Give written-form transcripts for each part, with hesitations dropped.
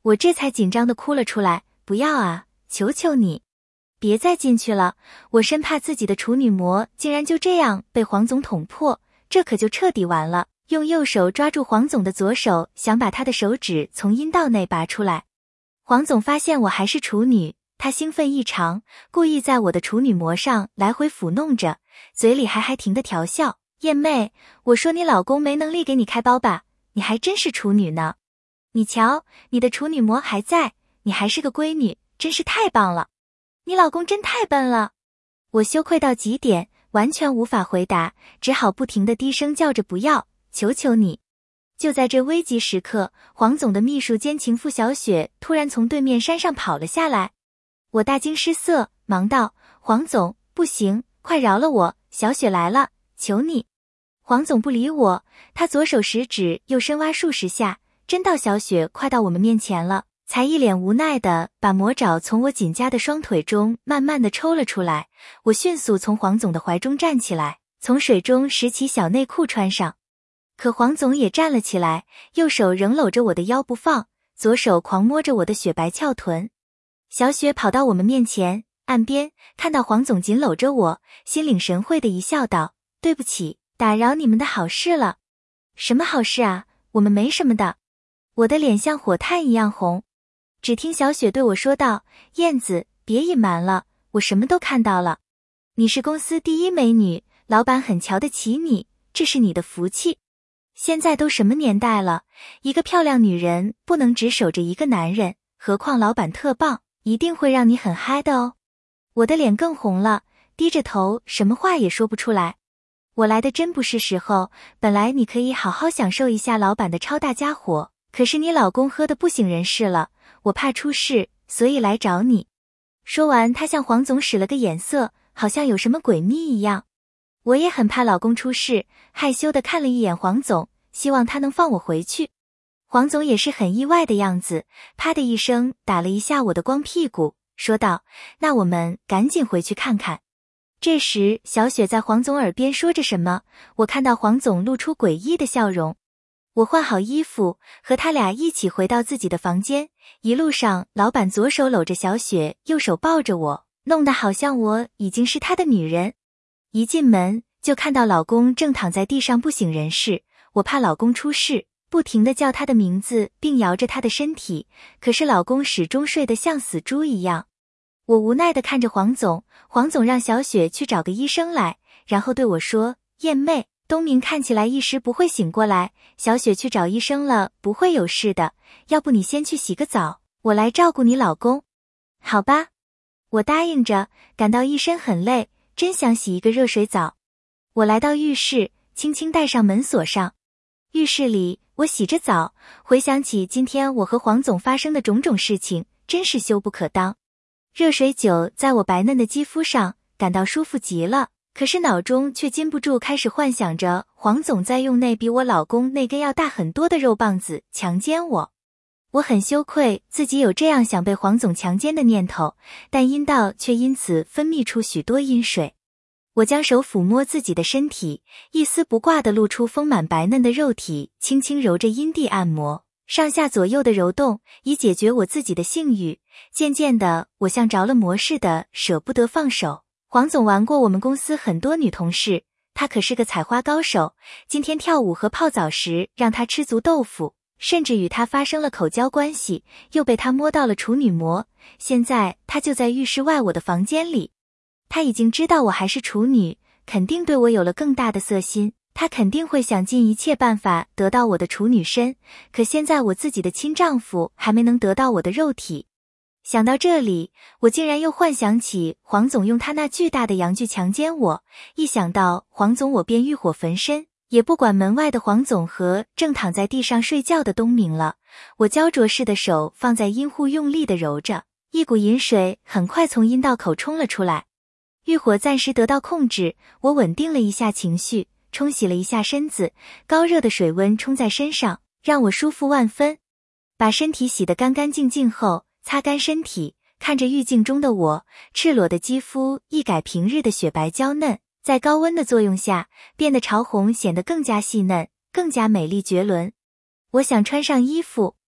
我这才紧张地哭了出来，不要啊，求求你，别再进去了，我生怕自己的处女膜竟然就这样被黄总捅破，这可就彻底完了。用右手抓住黄总的左手，想把他的手指从阴道内拔出来。黄总发现我还是处女，他兴奋异常，故意在我的处女膜上来回抚弄着，嘴里还停地调笑，燕妹，我说你老公没能力给你开包吧，你还真是处女呢。你瞧，你的处女膜还在，你还是个闺女，真是太棒了。你老公真太笨了。我羞愧到极点，完全无法回答，只好不停地低声叫着不要，求求你。就在这危急时刻，黄总的秘书兼情妇小雪突然从对面山上跑了下来。我大惊失色，忙道，黄总，不行，快饶了我，小雪来了，求你。黄总不理我，他左手食指又深挖数十下，真到小雪快到我们面前了，才一脸无奈地把魔爪从我紧夹的双腿中慢慢地抽了出来。我迅速从黄总的怀中站起来，从水中拾起小内裤穿上。可黄总也站了起来，右手仍搂着我的腰不放，左手狂摸着我的雪白翘臀。小雪跑到我们面前，岸边看到黄总紧搂着我，心领神会地一笑道，对不起，打扰你们的好事了。什么好事啊，我们没什么的。我的脸像火炭一样红。只听小雪对我说道，燕子，别隐瞒了，我什么都看到了。你是公司第一美女，老板很瞧得起你，这是你的福气。现在都什么年代了，一个漂亮女人不能只守着一个男人，何况老板特棒，一定会让你很嗨的哦。我的脸更红了，低着头，什么话也说不出来。我来的真不是时候，本来你可以好好享受一下老板的超大家伙，可是你老公喝得不省人事了，我怕出事，所以来找你。说完，他向黄总使了个眼色，好像有什么诡秘一样。我也很怕老公出事，害羞地看了一眼黄总，希望他能放我回去。黄总也是很意外的样子，啪的一声打了一下我的光屁股，说道，那我们赶紧回去看看。这时小雪在黄总耳边说着什么，我看到黄总露出诡异的笑容。我换好衣服，和他俩一起回到自己的房间，一路上老板左手搂着小雪，右手抱着我，弄得好像我已经是他的女人。一进门就看到老公正躺在地上不省人事，我怕老公出事，不停地叫他的名字并摇着他的身体，可是老公始终睡得像死猪一样。我无奈地看着黄总，黄总让小雪去找个医生来，然后对我说，燕妹，东明看起来一时不会醒过来，小雪去找医生了，不会有事的，要不你先去洗个澡，我来照顾你老公。好吧，我答应着，感到一身很累，真想洗一个热水澡。我来到浴室，轻轻带上门锁上。浴室里，我洗着澡，回想起今天我和黄总发生的种种事情，真是羞不可当。热水灸在我白嫩的肌肤上，感到舒服极了，可是脑中却禁不住开始幻想着黄总在用那比我老公那根要大很多的肉棒子强奸我。我很羞愧自己有这样想被黄总强奸的念头，但阴道却因此分泌出许多阴水。我将手抚摸自己的身体，一丝不挂地露出丰满白嫩的肉体，轻轻揉着阴蒂按摩，上下左右的揉动，以解决我自己的性欲。渐渐的，我像着了魔似的，舍不得放手。黄总玩过我们公司很多女同事，他可是个采花高手，今天跳舞和泡澡时让他吃足豆腐，甚至与他发生了口交关系，又被他摸到了处女膜。现在他就在浴室外我的房间里。他已经知道我还是处女，肯定对我有了更大的色心，他肯定会想尽一切办法得到我的处女身，可现在我自己的亲丈夫还没能得到我的肉体。想到这里，我竟然又幻想起黄总用他那巨大的阳具强奸我，一想到黄总我便欲火焚身，也不管门外的黄总和正躺在地上睡觉的东明了。我焦灼似的手放在阴户用力地揉着，一股饮水很快从阴道口冲了出来。欲火暂时得到控制，我稳定了一下情绪，冲洗了一下身子，高热的水温冲在身上，让我舒服万分。把身体洗得干干净净后，擦干身体，看着浴镜中的我，赤裸的肌肤一改平日的雪白娇嫩，在高温的作用下，变得潮红，显得更加细嫩，更加美丽绝伦。我想穿上衣服，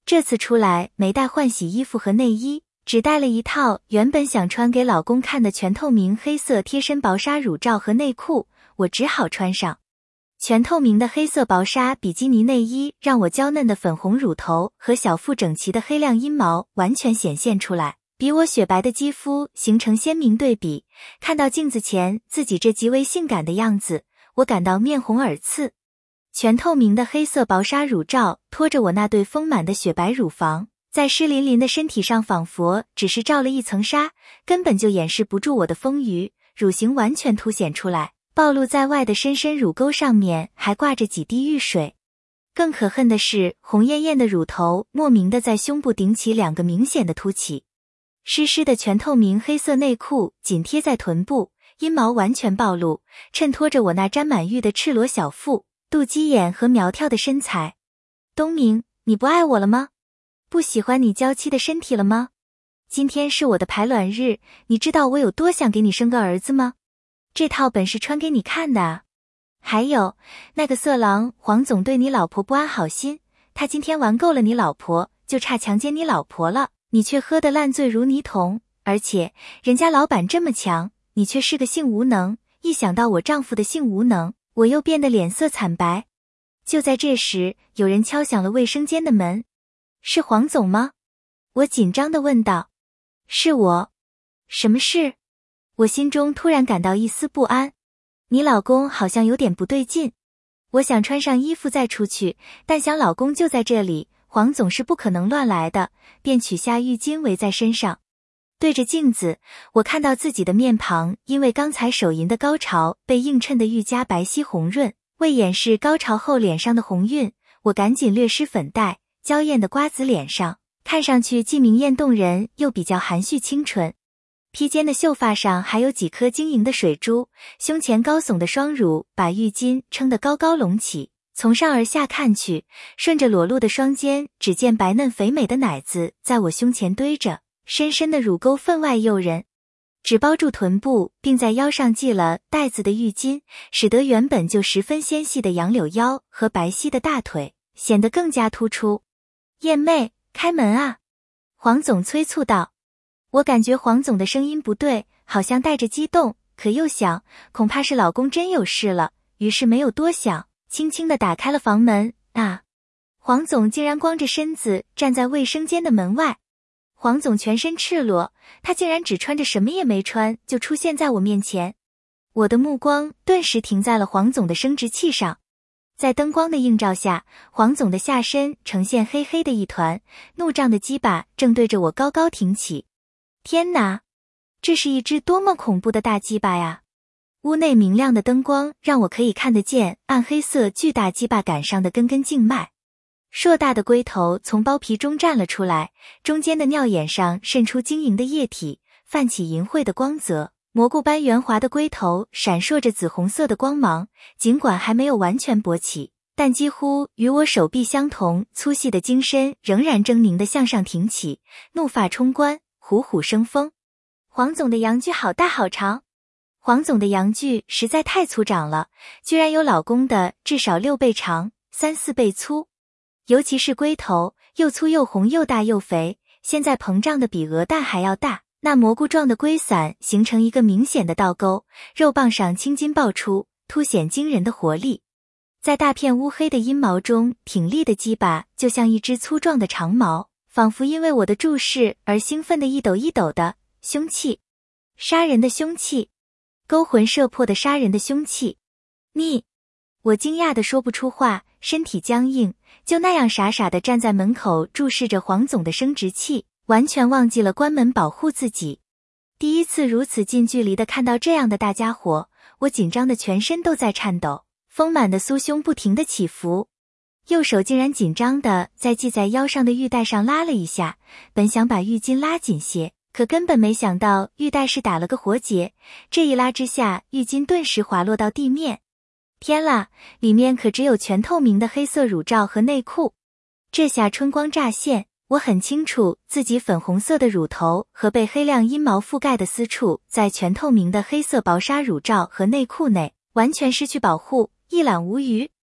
这次出来没带换洗衣服和内衣，只带了一套原本想穿给老公看的全透明黑色贴身薄纱乳罩和内裤，我只好穿上。全透明的黑色薄纱比基尼内衣让我娇嫩的粉红乳头和小腹整齐的黑亮阴毛完全显现出来，比我雪白的肌肤形成鲜明对比。看到镜子前自己这极为性感的样子，我感到面红耳赤。全透明的黑色薄纱乳罩托着我那对丰满的雪白乳房，在湿淋淋的身体上仿佛只是罩了一层纱，根本就掩饰不住我的丰腴，乳型完全凸显出来，暴露在外的深深乳沟上面还挂着几滴玉水。更可恨的是，红艳艳的乳头莫名的在胸部顶起2个明显的凸起。湿湿的全透明黑色内裤紧贴在臀部，阴毛完全暴露，衬托着我那沾满玉的赤裸小腹、肚脐眼和苗条的身材。东明，你不爱我了吗？不喜欢你娇妻的身体了吗？今天是我的排卵日，你知道我有多想给你生个儿子吗？这套本是穿给你看的啊。还有，那个色狼黄总对你老婆不安好心，他今天玩够了你老婆，就差强奸你老婆了，你却喝得烂醉如泥桶，而且人家老板这么强，你却是个性无能。一想到我丈夫的性无能，我又变得脸色惨白。就在这时，有人敲响了卫生间的门。是黄总吗？我紧张地问道。是我。什么事？我心中突然感到一丝不安。你老公好像有点不对劲。我想穿上衣服再出去，但想老公就在这里，黄总是不可能乱来的，便取下浴巾围在身上。对着镜子，我看到自己的面庞因为刚才手淫的高潮被映衬得愈加白皙红润，为掩饰高潮后脸上的红晕，我赶紧略施粉黛，娇艳的瓜子脸上看上去既明艳动人又比较含蓄清纯。披肩的秀发上还有几颗晶莹的水珠，胸前高耸的双乳把浴巾撑得高高隆起，从上而下看去，顺着裸露的双肩，只见白嫩肥美的奶子在我胸前堆着，深深的乳沟分外诱人。只包住臀部并在腰上系了带子的浴巾，使得原本就十分纤细的杨柳腰和白皙的大腿显得更加突出。燕妹，开门啊！黄总催促道。我感觉黄总的声音不对，好像带着激动，可又想恐怕是老公真有事了，于是没有多想，轻轻地打开了房门。啊！黄总竟然光着身子站在卫生间的门外。黄总全身赤裸，他竟然只穿着什么也没穿就出现在我面前。我的目光顿时停在了黄总的生殖器上。在灯光的映照下，黄总的下身呈现黑黑的一团，怒胀的鸡巴正对着我高高挺起。天哪，这是一只多么恐怖的大鸡巴呀！屋内明亮的灯光让我可以看得见暗黑色巨大鸡巴杆上的根根静脉。硕大的龟头从包皮中站了出来，中间的尿眼上渗出晶莹的液体，泛起银灰的光泽，蘑菇般圆滑的龟头闪烁着紫红色的光芒，尽管还没有完全勃起，但几乎与我手臂相同粗细的茎身仍然狰狞地向上挺起，怒发冲冠，虎虎生风。黄总的阳具好大好长。黄总的阳具实在太粗长了，居然有老公的至少6倍长，3、4倍粗。尤其是龟头，又粗又红又大又肥，现在膨胀的比鹅蛋还要大，那蘑菇状的龟伞形成一个明显的倒钩，肉棒上青筋爆出，凸显惊人的活力。在大片乌黑的阴毛中挺立的鸡巴就像一只粗壮的长毛，仿佛因为我的注视而兴奋的一抖一抖的。凶器，杀人的凶器，勾魂摄魄的杀人的凶器。我惊讶地说不出话，身体僵硬，就那样傻傻地站在门口注视着黄总的生殖器，完全忘记了关门保护自己。第一次如此近距离地看到这样的大家伙，我紧张的全身都在颤抖，丰满的酥胸不停地起伏。右手竟然紧张地在系在腰上的玉带上拉了一下，本想把浴巾拉紧些，可根本没想到玉带是打了个活结，这一拉之下，浴巾顿时滑落到地面。天啦，里面可只有全透明的黑色乳罩和内裤。这下春光乍现，我很清楚自己粉红色的乳头和被黑亮阴毛覆盖的私处在全透明的黑色薄纱乳罩和内裤内，完全失去保护，一览无余。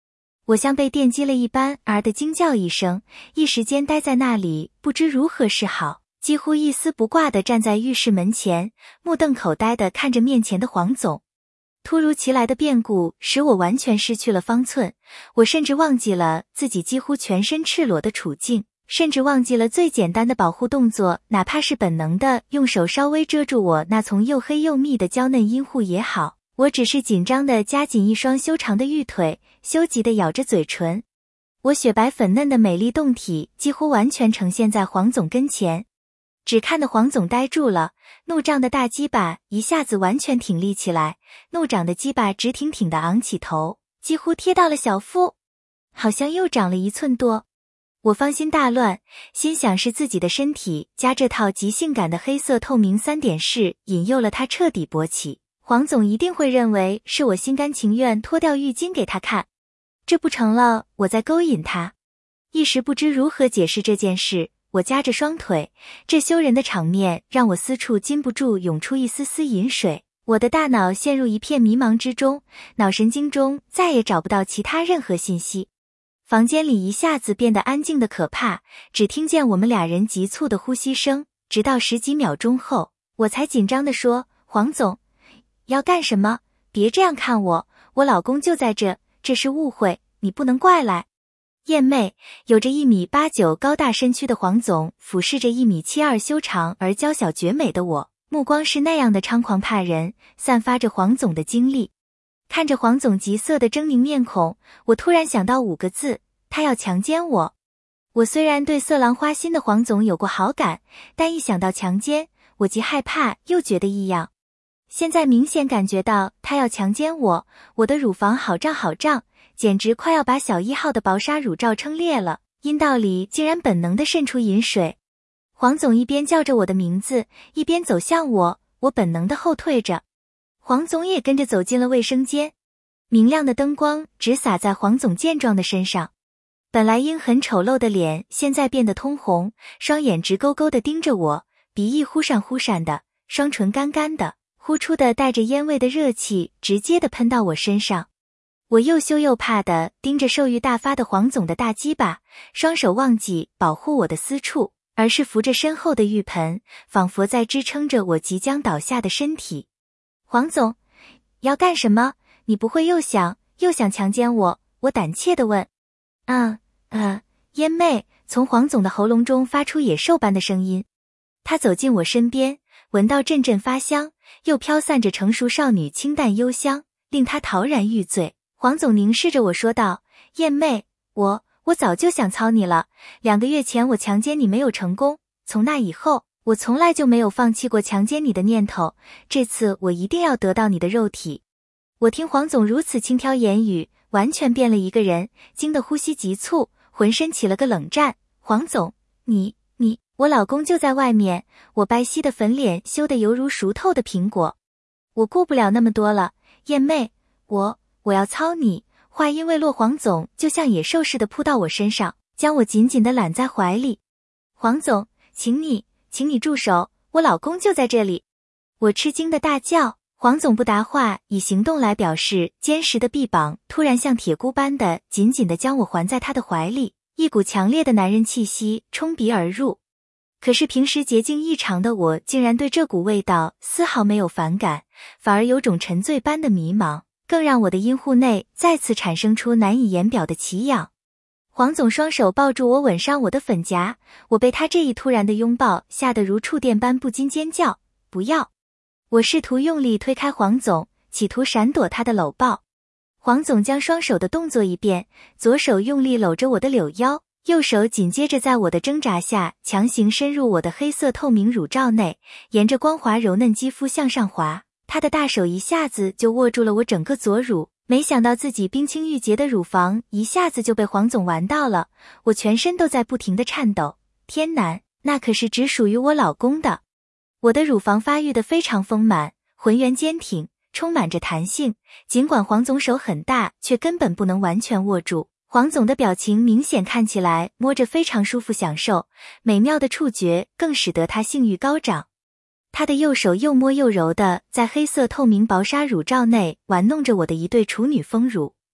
我像被电击了一般的惊叫一声，一时间呆在那里，不知如何是好，几乎一丝不挂地站在浴室门前，目瞪口呆地看着面前的黄总。突如其来的变故使我完全失去了方寸，我甚至忘记了自己几乎全身赤裸的处境，甚至忘记了最简单的保护动作，哪怕是本能的用手稍微遮住我那从又黑又密的娇嫩阴户也好，我只是紧张地夹紧一双修长的玉腿，羞急地咬着嘴唇。我雪白粉嫩的美丽胴体几乎完全呈现在黄总跟前，只看得黄总呆住了，怒胀的大鸡巴一下子完全挺立起来，怒长的鸡巴直挺挺地昂起头，几乎贴到了小腹，好像又长了1寸多。我芳心大乱，心想是自己的身体加这套极性感的黑色透明3点式引诱了他彻底勃起，黄总一定会认为是我心甘情愿脱掉浴巾给他看，这不成了我在勾引他。一时不知如何解释这件事，我夹着双腿，这羞人的场面让我私处禁不住涌出一丝丝饮水，我的大脑陷入一片迷茫之中，脑神经中再也找不到其他任何信息。房间里一下子变得安静的可怕，只听见我们俩人急促的呼吸声，直到10几秒钟后，我才紧张地说，黄总，要干什么？别这样看我，我老公就在这，这是误会，你不能怪来。艳媚，有着1.89米高大身躯的黄总俯视着1.72米修长而娇小绝美的我，目光是那样的猖狂怕人，散发着黄总的精力。看着黄总急色的狰狞面孔，我突然想到5个字，他要强奸我。我虽然对色狼花心的黄总有过好感，但一想到强奸，我既害怕又觉得异样。现在明显感觉到他要强奸我，我的乳房好胀好胀，简直快要把小1号的薄纱乳罩撑裂了，阴道里竟然本能地渗出饮水。黄总一边叫着我的名字，一边走向我，我本能地后退着。黄总也跟着走进了卫生间，明亮的灯光直洒在黄总健壮的身上，本来阴狠丑陋的脸现在变得通红，双眼直勾勾地盯着我，鼻翼忽闪忽闪的，双唇干干的，呼出的带着烟味的热气直接地喷到我身上。我又羞又怕地盯着兽欲大发的黄总的大鸡巴，双手忘记保护我的私处，而是扶着身后的浴盆，仿佛在支撑着我即将倒下的身体。黄总，要干什么？你不会又想强奸我？我胆怯地问。烟妹，从黄总的喉咙中发出野兽般的声音。他走近我身边，闻到阵阵发香，又飘散着成熟少女清淡幽香，令他陶然欲醉。黄总凝视着我说道，燕妹，我早就想操你了，2个月前我强奸你没有成功，从那以后，我从来就没有放弃过强奸你的念头，这次我一定要得到你的肉体。我听黄总如此轻佻言语，完全变了一个人，惊得呼吸急促，浑身起了个冷战。黄总，你，我老公就在外面。我白皙的粉脸羞得犹如熟透的苹果。我顾不了那么多了，燕妹，我要操你。话音未落，黄总就像野兽似的扑到我身上，将我紧紧地揽在怀里。黄总，请你住手，我老公就在这里。我吃惊的大叫。黄总不答话，以行动来表示，坚实的臂膀突然像铁箍般的紧紧地将我环在他的怀里，一股强烈的男人气息冲鼻而入。可是平时洁净异常的我，竟然对这股味道丝毫没有反感，反而有种沉醉般的迷茫，更让我的阴户内再次产生出难以言表的奇痒。黄总双手抱住我，吻上我的粉颊，我被他这一突然的拥抱吓得如触电般不禁尖叫，不要！我试图用力推开黄总，企图闪躲他的搂抱。黄总将双手的动作一变，左手用力搂着我的柳腰，右手紧接着在我的挣扎下强行深入我的黑色透明乳罩内，沿着光滑柔嫩肌肤向上滑。他的大手一下子就握住了我整个左乳，没想到自己冰清玉洁的乳房一下子就被黄总玩到了，我全身都在不停地颤抖。天哪，那可是只属于我老公的。我的乳房发育得非常丰满，浑圆坚挺，充满着弹性，尽管黄总手很大，却根本不能完全握住。黄总的表情明显看起来摸着非常舒服享受，美妙的触觉更使得他性欲高涨。他的右手又摸又揉的在黑色透明薄纱乳罩内玩弄着我的一对处女丰乳，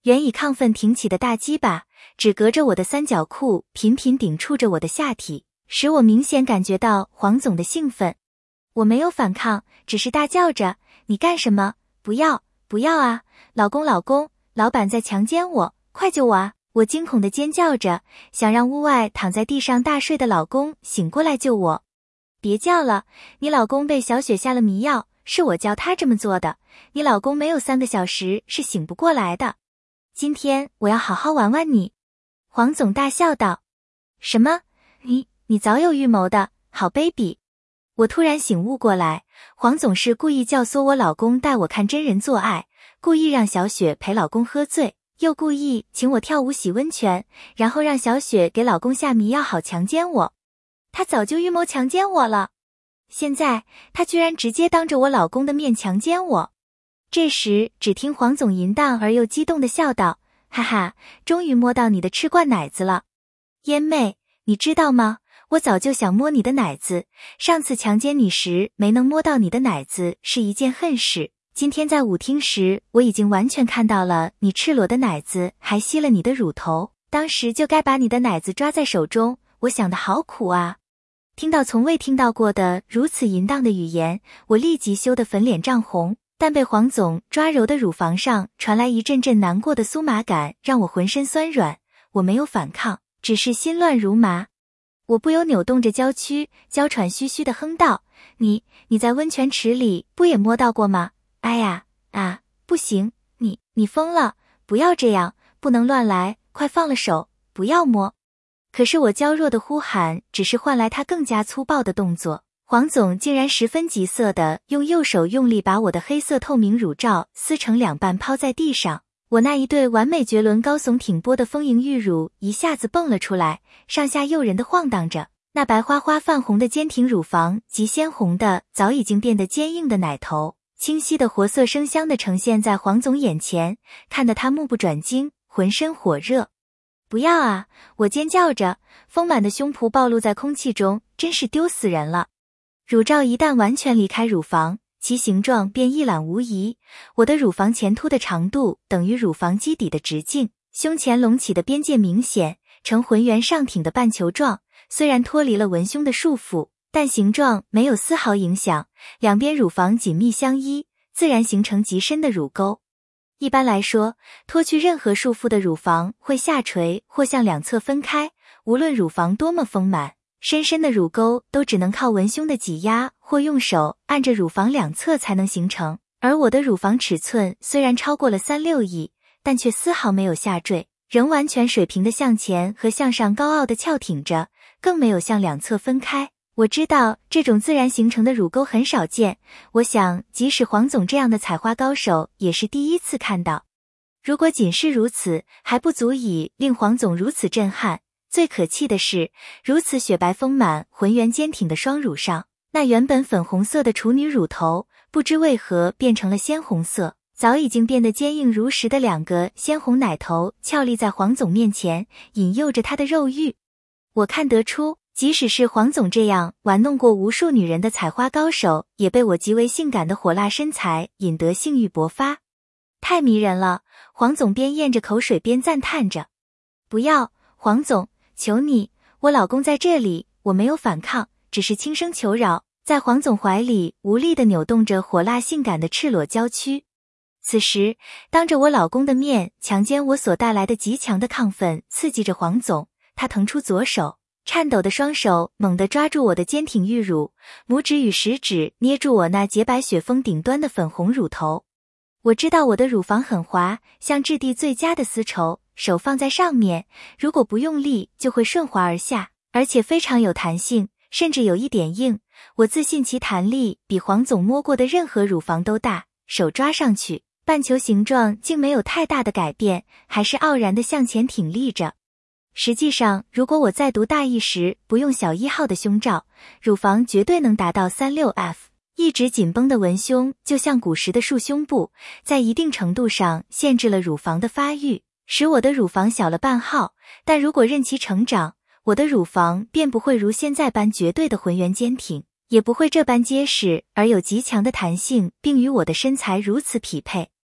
原已亢奋挺起的大鸡巴，只隔着我的三角裤频频顶触着我的下体，使我明显感觉到黄总的兴奋。我没有反抗，只是大叫着：你干什么？不要，不要啊！老公，老公，老板在强奸我，快救我啊！我惊恐地尖叫着，想让屋外躺在地上大睡的老公醒过来救我。别叫了，你老公被小雪下了迷药，是我教他这么做的，你老公没有3个小时是醒不过来的。今天我要好好玩玩你。黄总大笑道。什么？你早有预谋的，好卑鄙！我突然醒悟过来，黄总是故意教唆我老公带我看真人做爱，故意让小雪陪老公喝醉，又故意请我跳舞洗温泉，然后让小雪给老公下迷药好强奸我。他早就预谋强奸我了，现在他居然直接当着我老公的面强奸我。这时只听黄总淫荡而又激动地笑道：哈哈，终于摸到你的吃惯奶子了。烟妹，你知道吗？我早就想摸你的奶子，上次强奸你时没能摸到你的奶子是一件恨事，今天在舞厅时我已经完全看到了你赤裸的奶子，还吸了你的乳头，当时就该把你的奶子抓在手中，我想得好苦啊。听到从未听到过的如此淫荡的语言，我立即羞得粉脸涨红，但被黄总抓揉的乳房上传来一阵阵难过的酥麻感，让我浑身酸软。我没有反抗，只是心乱如麻。我不由扭动着娇躯，娇喘吁吁地哼道：你在温泉池里不也摸到过吗？哎呀啊，不行，你疯了，不要这样，不能乱来，快放了手，不要摸。可是我娇弱的呼喊只是换来他更加粗暴的动作，黄总竟然十分急色地用右手用力把我的黑色透明乳罩撕成2半抛在地上，我那一对完美绝伦高耸挺波的丰盈玉乳一下子蹦了出来，上下诱人地晃荡着，那白花花泛红的坚挺乳房及鲜红的早已经变得坚硬的奶头，清晰的活色生香地呈现在黄总眼前，看得他目不转睛，浑身火热。不要啊！我尖叫着，丰满的胸脯暴露在空气中，真是丢死人了。乳罩一旦完全离开乳房，其形状便一览无遗。我的乳房前凸的长度等于乳房基底的直径，胸前隆起的边界明显，呈浑圆上挺的半球状。虽然脱离了文胸的束缚，但形状没有丝毫影响，两边乳房紧密相依，自然形成极深的乳沟。一般来说，脱去任何束缚的乳房会下垂或向两侧分开，无论乳房多么丰满，深深的乳沟都只能靠文胸的挤压或用手按着乳房两侧才能形成。而我的乳房尺寸虽然超过了36亿，但却丝毫没有下坠，仍完全水平的向前和向上高傲的翘挺着，更没有向两侧分开。我知道这种自然形成的乳沟很少见，我想即使黄总这样的采花高手也是第一次看到。如果仅是如此，还不足以令黄总如此震撼。最可气的是，如此雪白丰满、浑圆坚挺的双乳上，那原本粉红色的处女乳头，不知为何变成了鲜红色，早已经变得坚硬如石的2个鲜红奶头翘立在黄总面前，引诱着他的肉欲。我看得出，即使是黄总这样玩弄过无数女人的采花高手，也被我极为性感的火辣身材引得性欲勃发。太迷人了，黄总边咽着口水边赞叹着。不要，黄总，求你，我老公在这里。我没有反抗，只是轻声求饶，在黄总怀里无力地扭动着火辣性感的赤裸娇躯。此时，当着我老公的面强奸我所带来的极强的亢奋刺激着黄总，他腾出左手，颤抖的双手猛地抓住我的坚挺玉乳，拇指与食指捏住我那洁白雪峰顶端的粉红乳头。我知道我的乳房很滑，像质地最佳的丝绸，手放在上面，如果不用力就会顺滑而下，而且非常有弹性，甚至有一点硬。我自信其弹力比黄总摸过的任何乳房都大，手抓上去，半球形状竟没有太大的改变，还是傲然地向前挺立着。实际上，如果我在读大一时不用小1号的胸罩，乳房绝对能达到 36F。一直紧绷的文胸就像古时的束胸部，在一定程度上限制了乳房的发育，使我的乳房小了半号。但如果任其成长，我的乳房便不会如现在般绝对的浑圆坚挺，也不会这般结实而有极强的弹性，并与我的身材如此匹配。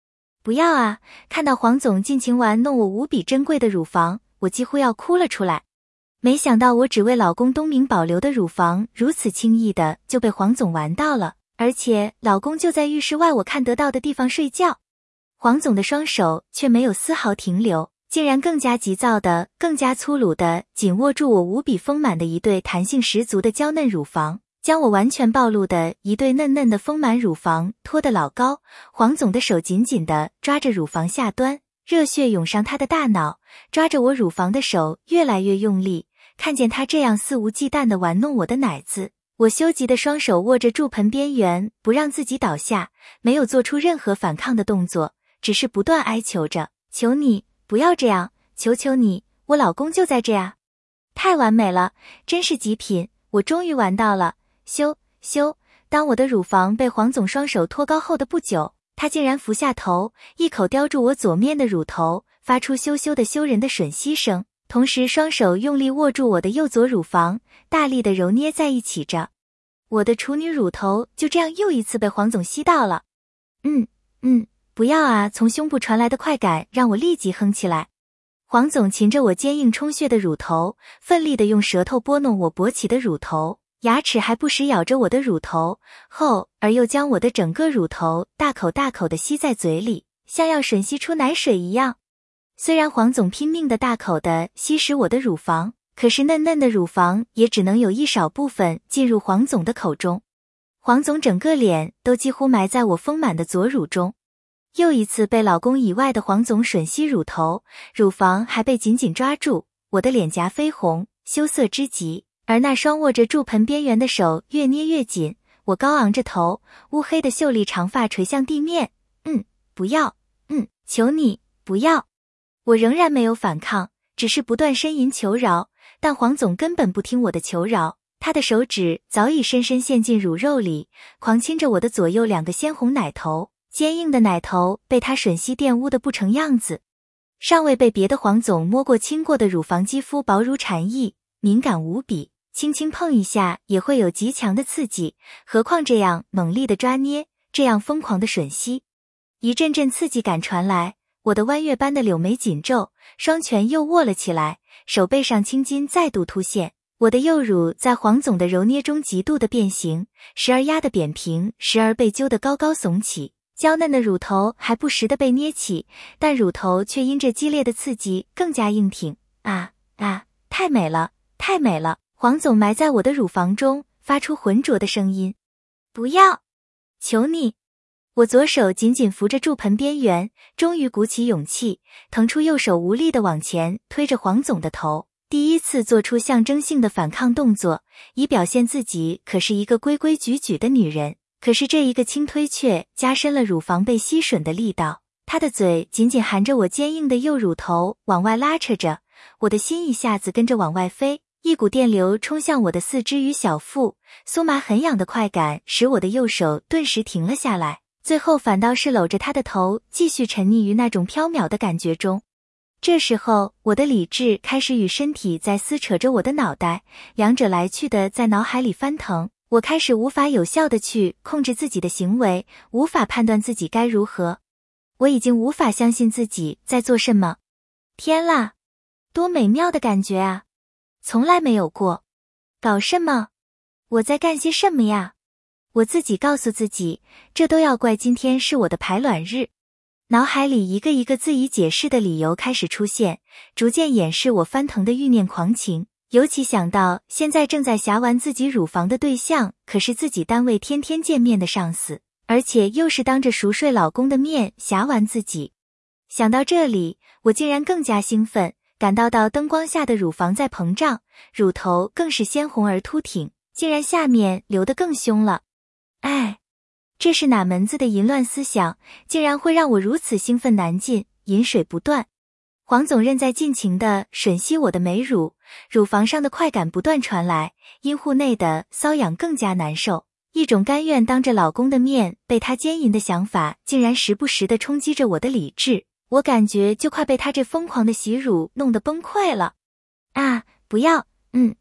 不要啊！看到黄总尽情玩弄我无比珍贵的乳房，我几乎要哭了出来。没想到我只为老公东明保留的乳房，如此轻易的就被黄总玩到了，而且老公就在浴室外我看得到的地方睡觉。黄总的双手却没有丝毫停留，竟然更加急躁的、更加粗鲁的紧握住我无比丰满的一对弹性十足的娇嫩乳房，将我完全暴露的一对嫩嫩的丰满乳房拖得老高。黄总的手紧紧地抓着乳房下端，热血涌上他的大脑，抓着我乳房的手越来越用力。看见他这样肆无忌惮地玩弄我的奶子，我羞急的双手握着注盆边缘，不让自己倒下，没有做出任何反抗的动作，只是不断哀求着，求你不要这样，求求你，我老公就在这啊！太完美了，真是极品，我终于玩到了。羞，当我的乳房被黄总双手托高后的不久，他竟然俯下头，一口叼住我左面的乳头，发出羞羞的羞人的吮吸声，同时双手用力握住我的右左乳房，大力的揉捏在一起着。我的处女乳头就这样又一次被黄总吸到了。不要啊！从胸部传来的快感让我立即哼起来。黄总擒着我坚硬充血的乳头，奋力地用舌头拨弄我勃起的乳头，牙齿还不时咬着我的乳头，后而又将我的整个乳头大口大口地吸在嘴里，像要吮吸出奶水一样。虽然黄总拼命地大口地吸食我的乳房，可是嫩嫩的乳房也只能有一少部分进入黄总的口中。黄总整个脸都几乎埋在我丰满的左乳中。又一次被老公以外的黄总吮吸乳头，乳房还被紧紧抓住，我的脸颊绯红，羞涩之极，而那双握着注盆边缘的手越捏越紧。我高昂着头，乌黑的秀丽长发垂向地面。不要，求你不要。我仍然没有反抗，只是不断呻吟求饶，但黄总根本不听我的求饶，他的手指早已深深陷进乳肉里，狂亲着我的左右两个鲜红奶头，坚硬的奶头被他吮吸玷污的不成样子。尚未被别的黄总摸过亲过的乳房肌肤薄如蝉翼，敏感无比，轻轻碰一下也会有极强的刺激，何况这样猛力的抓捏，这样疯狂的吮吸。一阵阵刺激感传来，我的弯月般的柳眉紧皱，双拳又握了起来，手背上青筋再度凸现，我的右乳在黄总的揉捏中极度的变形，时而压得扁平，时而被揪得高高耸起，娇嫩的乳头还不时地被捏起，但乳头却因这激烈的刺激更加硬挺。太美了，太美了！黄总埋在我的乳房中，发出浑浊的声音。不要，求你！我左手紧紧扶着注盆边缘，终于鼓起勇气，腾出右手无力地往前推着黄总的头，第一次做出象征性的反抗动作，以表现自己可是一个规规矩矩的女人。可是这一个轻推却加深了乳房被吸吮的力道，他的嘴紧紧含着我坚硬的右乳头往外拉扯着，我的心一下子跟着往外飞，一股电流冲向我的四肢与小腹，酥麻很痒的快感使我的右手顿时停了下来，最后反倒是搂着他的头继续沉溺于那种飘渺的感觉中。这时候我的理智开始与身体在撕扯着我的脑袋，两者来去的在脑海里翻腾，我开始无法有效地去控制自己的行为，无法判断自己该如何。我已经无法相信自己在做什么。天啦，多美妙的感觉啊！从来没有过。搞什么？我在干些什么呀？我自己告诉自己，这都要怪今天是我的排卵日。脑海里一个一个自以解释的理由开始出现，逐渐掩饰我翻腾的欲念狂情。尤其想到现在正在挟玩自己乳房的对象，可是自己单位天天见面的上司，而且又是当着熟睡老公的面挟玩自己。想到这里，我竟然更加兴奋，感到灯光下的乳房在膨胀，乳头更是鲜红而凸挺，竟然下面流得更凶了。这是哪门子的淫乱思想，竟然会让我如此兴奋难禁，饮水不断。黄总仍在尽情地吮吸我的美乳，乳房上的快感不断传来，阴户内的瘙痒更加难受，一种甘愿当着老公的面被他奸淫的想法竟然时不时地冲击着我的理智，我感觉就快被他这疯狂的洗乳弄得崩溃了。不要，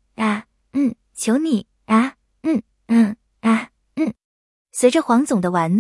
求你，随着黄总的玩弄，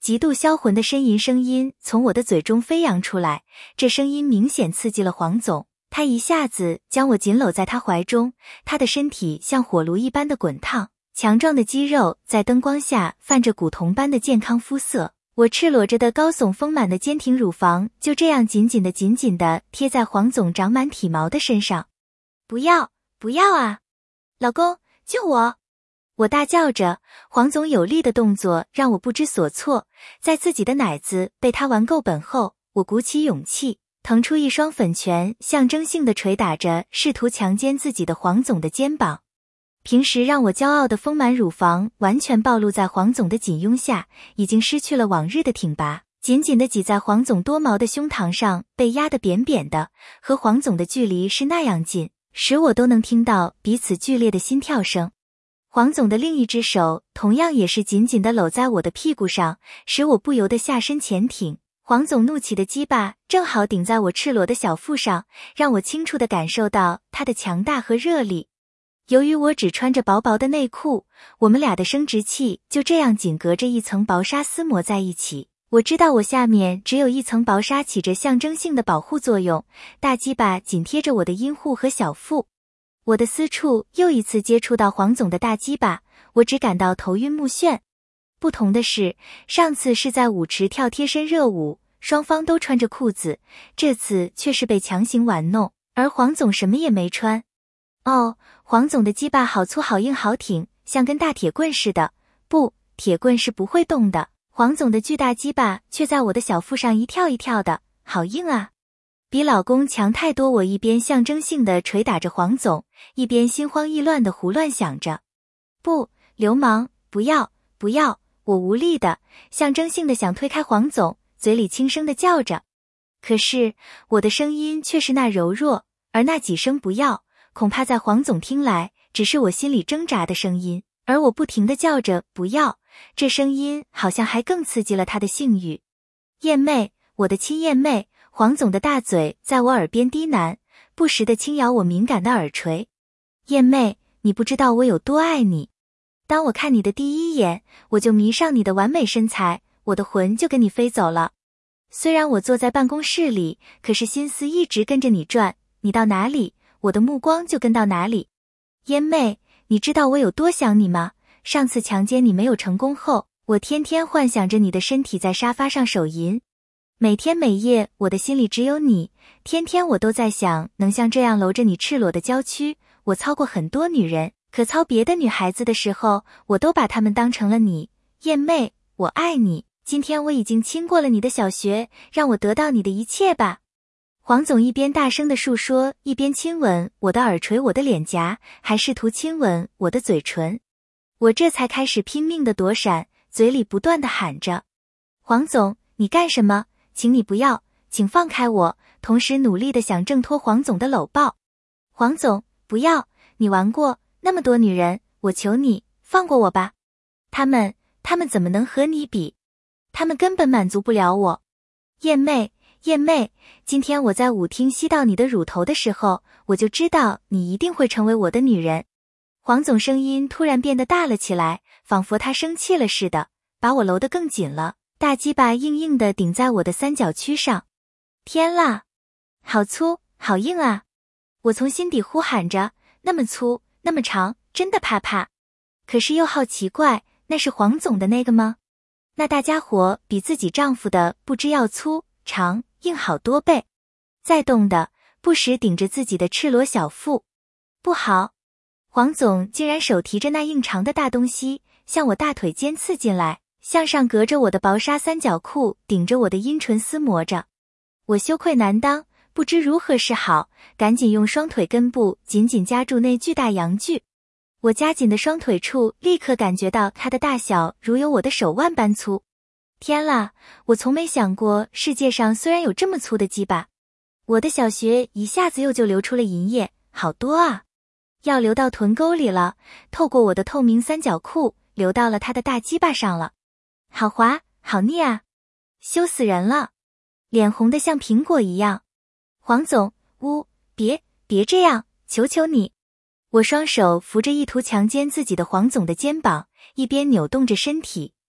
极度销魂的呻吟声音从我的嘴中飞扬出来，这声音明显刺激了黄总，他一下子将我紧搂在他怀中，他的身体像火炉一般的滚烫，强壮的肌肉在灯光下泛着古铜般的健康肤色，我赤裸着的高耸丰满的坚挺乳房就这样紧紧地贴在黄总长满体毛的身上。不要，不要啊！老公，救我！我大叫着，黄总有力的动作让我不知所措，在自己的奶子被他玩够本后，我鼓起勇气，腾出一双粉拳，象征性地捶打着试图强奸自己的黄总的肩膀。平时让我骄傲的丰满乳房完全暴露在黄总的紧拥下，已经失去了往日的挺拔，紧紧地挤在黄总多毛的胸膛上，被压得扁扁的，和黄总的距离是那样近，使我都能听到彼此剧烈的心跳声。黄总的另一只手同样也是紧紧地搂在我的屁股上，使我不由得下身前挺。黄总怒起的鸡巴正好顶在我赤裸的小腹上，让我清楚地感受到它的强大和热力。由于我只穿着薄薄的内裤，我们俩的生殖器就这样紧隔着一层薄纱厮磨在一起。我知道我下面只有一层薄纱起着象征性的保护作用，大鸡巴紧贴着我的阴户和小腹。我的私处又一次接触到黄总的大鸡巴，我只感到头晕目眩。不同的是，上次是在舞池跳贴身热舞，双方都穿着裤子，这次却是被强行玩弄，而黄总什么也没穿。哦，黄总的鸡巴好粗好硬好挺，像根大铁棍似的。不，铁棍是不会动的，黄总的巨大鸡巴却在我的小腹上一跳一跳的，好硬啊！比老公强太多，我一边象征性地捶打着黄总，一边心慌意乱地胡乱想着。不，流氓，不要，不要！我无力的、象征性地想推开黄总，嘴里轻声地叫着。可是，我的声音却是那柔弱，而那几声不要，恐怕在黄总听来，只是我心里挣扎的声音，而我不停地叫着不要，这声音好像还更刺激了他的性欲。燕妹，我的亲燕妹！黄总的大嘴在我耳边低喃，不时地轻咬我敏感的耳垂。燕妹，你不知道我有多爱你。当我看你的第一眼，我就迷上你的完美身材，我的魂就跟你飞走了。虽然我坐在办公室里，可是心思一直跟着你转，你到哪里，我的目光就跟到哪里。燕妹，你知道我有多想你吗？上次强奸你没有成功后，我天天幻想着你的身体在沙发上手淫。每天每夜，我的心里只有你，天天我都在想，能像这样搂着你赤裸的娇躯。我操过很多女人，可操别的女孩子的时候，我都把她们当成了你。燕妹，我爱你，今天我已经亲过了你的小穴，让我得到你的一切吧。黄总一边大声地述说，一边亲吻我的耳垂，我的脸颊，还试图亲吻我的嘴唇。我这才开始拼命地躲闪，嘴里不断地喊着：黄总，你干什么？请你不要，请放开我，同时努力地想挣脱黄总的搂抱。黄总，不要，你玩过那么多女人，我求你，放过我吧。他们怎么能和你比？他们根本满足不了我。燕妹，燕妹，今天我在舞厅吸到你的乳头的时候，我就知道你一定会成为我的女人。黄总声音突然变得大了起来，仿佛他生气了似的，把我搂得更紧了。大鸡巴硬硬地顶在我的三角区上，天啦，好粗，好硬啊！我从心底呼喊着，那么粗，那么长，真的怕怕。可是又好奇怪，那是黄总的那个吗？那大家伙比自己丈夫的不知要粗、长、硬好多倍。再动的，不时顶着自己的赤裸小腹。不好，黄总竟然手提着那硬长的大东西，向我大腿间刺进来。向上隔着我的薄纱三角裤，顶着我的阴唇厮磨着。我羞愧难当，不知如何是好，赶紧用双腿根部紧紧夹住那巨大阳具。我夹紧的双腿处立刻感觉到它的大小如有我的手腕般粗。天啦，我从没想过世界上虽然有这么粗的鸡巴。我的小穴一下子又就流出了银液，好多啊！要流到臀沟里了，透过我的透明三角裤，流到了他的大鸡巴上了。好滑，好腻啊！羞死人了，脸红得像苹果一样。黄总，别这样，求求你！我双手扶着意图强奸自己的黄总的肩膀，一边扭动着身体，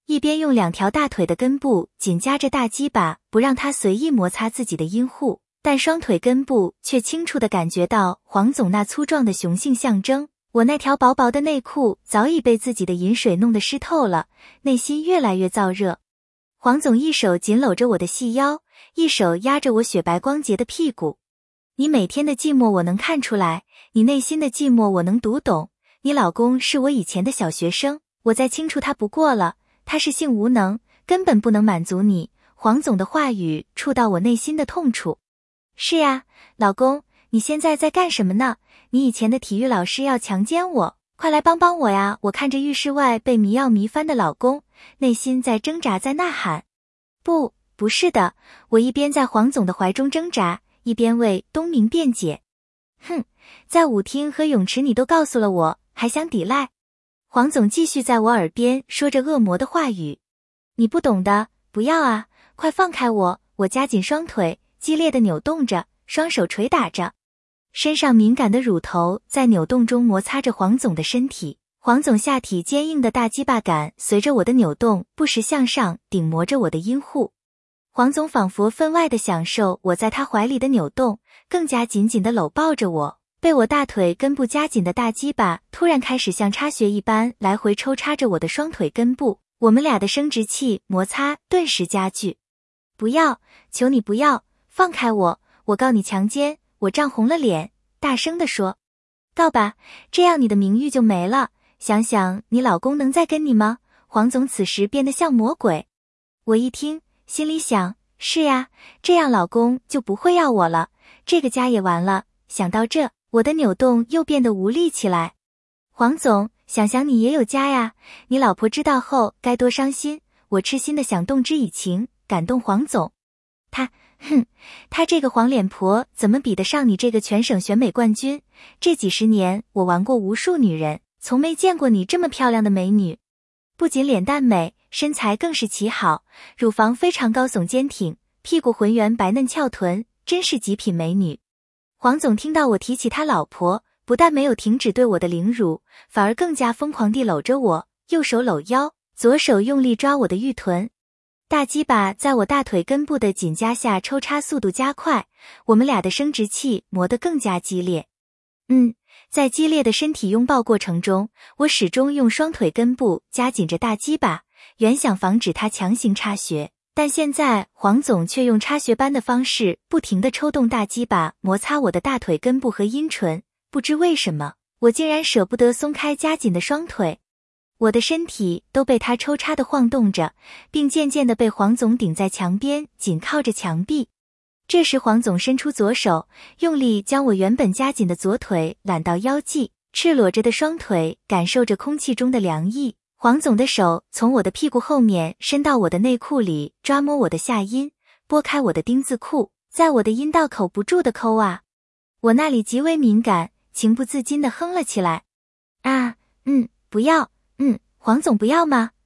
一边用2条大腿的根部紧夹着大鸡巴，不让他随意摩擦自己的阴户，但双腿根部却清楚地感觉到黄总那粗壮的雄性象征。我那条薄薄的内裤早已被自己的饮水弄得湿透了，内心越来越燥热。黄总一手紧搂着我的细腰，一手压着我雪白光洁的屁股。你每天的寂寞我能看出来，你内心的寂寞我能读懂。你老公是我以前的小学生，我再清楚他不过了，他是性无能，根本不能满足你。黄总的话语触到我内心的痛处。是呀，老公，你现在在干什么呢？你以前的体育老师要强奸我，快来帮帮我呀！我看着浴室外被迷药迷翻的老公，内心在挣扎，在呐喊。不是的，我一边在黄总的怀中挣扎，一边为东明辩解。哼，在舞厅和泳池你都告诉了我，还想抵赖？黄总继续在我耳边说着恶魔的话语。你不懂的，不要啊，快放开我！我夹紧双腿，激烈的扭动着，双手捶打着。身上敏感的乳头在扭动中摩擦着黄总的身体，黄总下体坚硬的大鸡巴感随着我的扭动不时向上顶磨着我的阴户。黄总仿佛分外的享受我在他怀里的扭动，更加紧紧地搂抱着我。被我大腿根部夹紧的大鸡巴突然开始像插穴一般来回抽插着我的双腿根部，我们俩的生殖器摩擦顿时加剧。不要，求你不要，放开我，我告你强奸！我涨红了脸，大声地说。告吧，这样你的名誉就没了。想想你老公能再跟你吗？黄总此时变得像魔鬼。我一听，心里想，是呀，这样老公就不会要我了，这个家也完了。想到这，我的扭动又变得无力起来。黄总，想想你也有家呀，你老婆知道后该多伤心。我痴心的想动之以情，感动黄总。他这个黄脸婆怎么比得上你这个全省选美冠军？这几十年我玩过无数女人，从没见过你这么漂亮的美女。不仅脸蛋美，身材更是奇好，乳房非常高耸坚挺，屁股浑圆白嫩翘臀，真是极品美女。黄总听到我提起他老婆，不但没有停止对我的凌辱，反而更加疯狂地搂着我，右手搂腰，左手用力抓我的玉臀。大鸡巴在我大腿根部的紧夹下抽插速度加快，我们俩的生殖器磨得更加激烈。在激烈的身体拥抱过程中，我始终用双腿根部夹紧着大鸡巴，原想防止他强行插穴，但现在黄总却用插穴般的方式不停地抽动大鸡巴，摩擦我的大腿根部和阴唇。不知为什么，我竟然舍不得松开夹紧的双腿。我的身体都被他抽插地晃动着，并渐渐地被黄总顶在墙边，紧靠着墙壁。这时黄总伸出左手，用力将我原本夹紧的左腿揽到腰际，赤裸着的双腿感受着空气中的凉意。黄总的手从我的屁股后面伸到我的内裤里，抓摸我的下阴，拨开我的丁字裤，在我的阴道口不住地抠啊。我那里极为敏感，情不自禁地哼了起来。不要，黄总不要吗？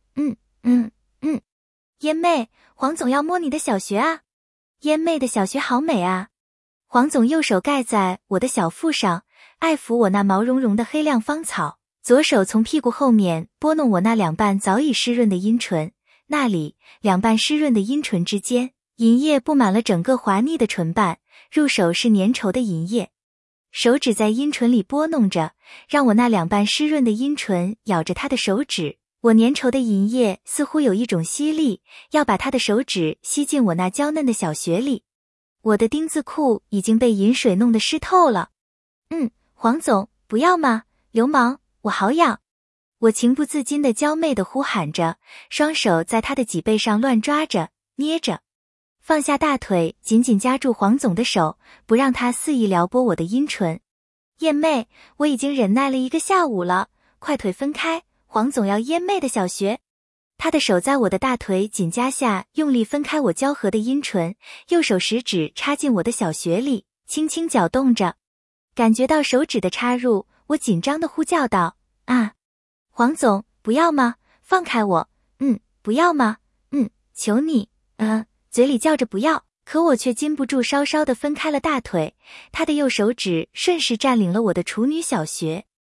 烟妹，黄总要摸你的小穴啊。烟妹的小穴好美啊。黄总右手盖在我的小腹上，爱抚我那毛茸茸的黑亮芳草，左手从屁股后面拨弄我那两瓣早已湿润的阴唇，那里两瓣湿润的阴唇之间，银液布满了整个滑腻的唇瓣，入手是粘稠的银液。手指在阴唇里拨弄着，让我那两瓣湿润的阴唇咬着他的手指，我粘稠的银液似乎有一种吸力，要把他的手指吸进我那娇嫩的小穴里。我的丁字裤已经被银水弄得湿透了。黄总，不要嘛，流氓，我好痒。我情不自禁地娇媚地呼喊着，双手在他的脊背上乱抓着，捏着。放下大腿，紧紧夹住黄总的手，不让他肆意撩拨我的阴唇。燕妹，我已经忍耐了1个下午了，快腿分开，黄总要燕妹的小穴。他的手在我的大腿紧夹下用力分开我交合的阴唇，右手食指插进我的小穴里，轻轻搅动着。感觉到手指的插入，我紧张地呼叫道：黄总，不要吗？放开我。不要吗？求你。嘴里叫着不要，可我却禁不住稍稍地分开了大腿，他的右手指顺势占领了我的处女小穴。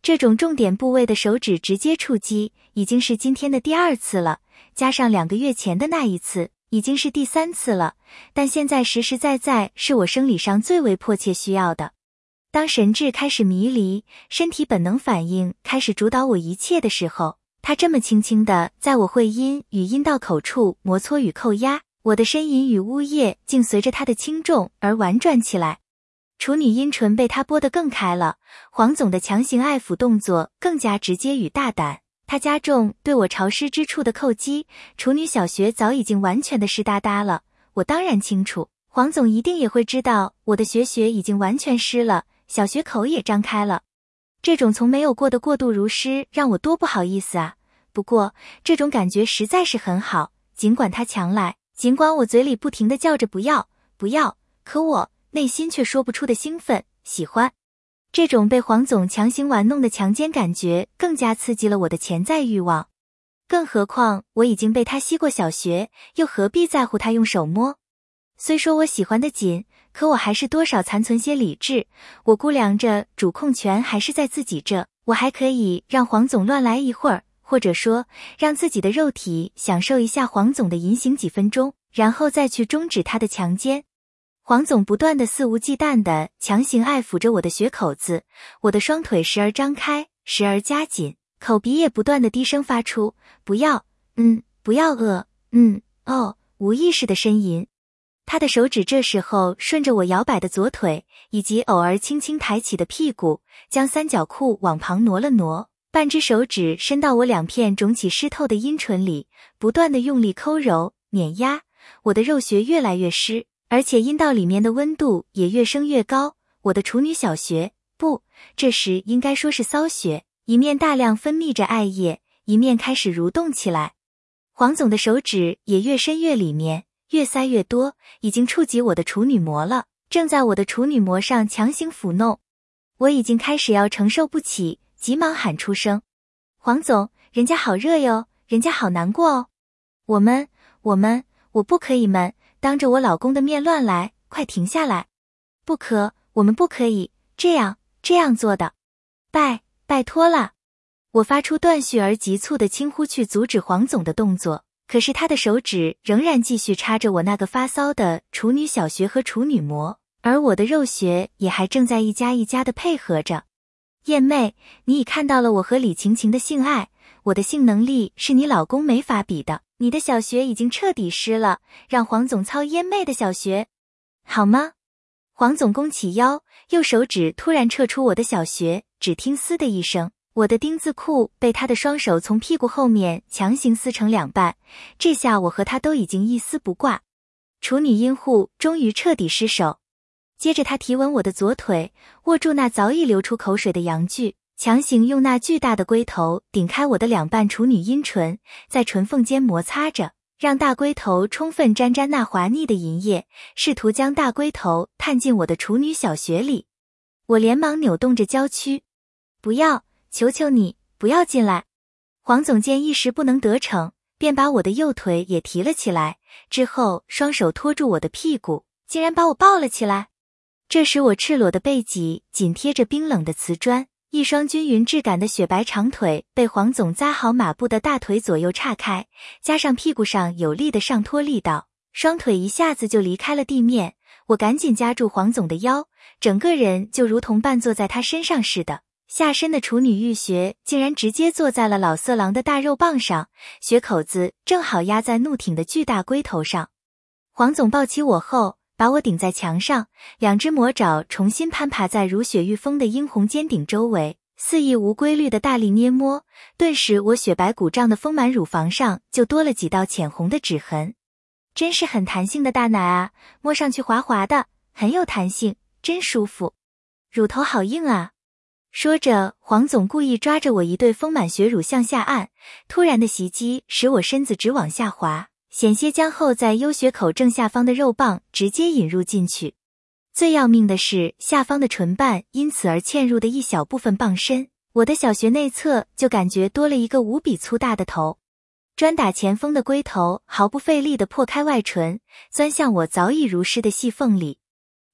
这种重点部位的手指直接触击，已经是今天的第2次了，加上2个月前的那一次，已经是第3次了。但现在实实在在是我生理上最为迫切需要的。当神志开始迷离，身体本能反应开始主导我一切的时候，他这么轻轻地在我会阴与阴道口处摩搓与扣压，我的呻吟与呜咽竟随着他的轻重而婉转起来。处女阴唇被他拨得更开了，黄总的强行爱抚动作更加直接与大胆，他加重对我潮湿之处的扣击，处女小穴早已经完全的湿哒哒了。我当然清楚，黄总一定也会知道我的穴已经完全湿了，小穴口也张开了。这种从没有过的过度如湿让我多不好意思啊！不过这种感觉实在是很好，尽管他强来，尽管我嘴里不停地叫着不要不要，可我内心却说不出的兴奋、喜欢。这种被黄总强行玩弄的强奸感觉更加刺激了我的潜在欲望。更何况我已经被他吸过小穴，又何必在乎他用手摸？虽说我喜欢得紧，可我还是多少残存些理智。我估量着主控权还是在自己这，我还可以让黄总乱来一会儿，或者说让自己的肉体享受一下黄总的淫行几分钟，然后再去终止他的强奸。黄总不断地肆无忌惮地强行爱抚着我的穴口子，我的双腿时而张开，时而夹紧，口鼻也不断地低声发出不要，不要哦，无意识的呻吟。他的手指这时候顺着我摇摆的左腿，以及偶尔轻轻抬起的屁股，将三角裤往旁挪了挪，半只手指伸到我2片肿起湿透的阴唇里，不断地用力抠揉、碾压，我的肉穴越来越湿，而且阴道里面的温度也越升越高，我的处女小穴，不，这时应该说是骚穴，一面大量分泌着艾叶，一面开始蠕动起来。黄总的手指也越伸越里面，越塞越多，已经触及我的处女膜了，正在我的处女膜上强行抚弄。我已经开始要承受不起，急忙喊出声：黄总，人家好热哟，人家好难过哦。我不可以们，当着我老公的面乱来，快停下来。不可，我们不可以这样做的。拜托了。我发出断续而急促的轻呼去阻止黄总的动作，可是他的手指仍然继续插着我那个发骚的处女小穴和处女膜，而我的肉穴也还正在一家一家的配合着。燕妹，你已看到了我和李晴晴的性爱，我的性能力是你老公没法比的，你的小穴已经彻底湿了，让黄总操燕妹的小穴，好吗？黄总弓起腰，右手指突然撤出我的小穴，只听嘶的一声，我的丁字裤被他的双手从屁股后面强行撕成2半，这下我和他都已经一丝不挂。处女阴户终于彻底失手。接着他提吻我的左腿，握住那早已流出口水的阳具，强行用那巨大的龟头顶开我的2瓣处女阴唇，在唇缝间摩擦着，让大龟头充分沾那滑腻的银液，试图将大龟头探进我的处女小穴里。我连忙扭动着娇躯，不要，求求你，不要进来。黄总见一时不能得逞，便把我的右腿也提了起来，之后双手托住我的屁股，竟然把我抱了起来。这时我赤裸的背脊紧贴着冰冷的瓷砖，一双均匀质感的雪白长腿被黄总扎好马步的大腿左右岔开，加上屁股上有力的上托力道，双腿一下子就离开了地面。我赶紧夹住黄总的腰，整个人就如同半坐在他身上似的，下身的处女玉穴竟然直接坐在了老色狼的大肉棒上，穴口子正好压在怒挺的巨大龟头上。黄总抱起我后，把我顶在墙上，2只魔爪重新攀爬在如雪欲封的殷红尖顶周围，肆意无规律的大力捏摸，顿时我雪白鼓胀的丰满乳房上就多了几道浅红的指痕。真是很弹性的大奶啊，摸上去滑滑的，很有弹性，真舒服。乳头好硬啊。说着，黄总故意抓着我一对丰满血乳向下按，突然的袭击使我身子直往下滑，险些将后在幽穴口正下方的肉棒直接引入进去。最要命的是，下方的唇瓣因此而嵌入的一小部分棒身，我的小穴内侧就感觉多了一个无比粗大的头。专打前锋的龟头毫不费力地破开外唇，钻向我早已如湿的细缝里。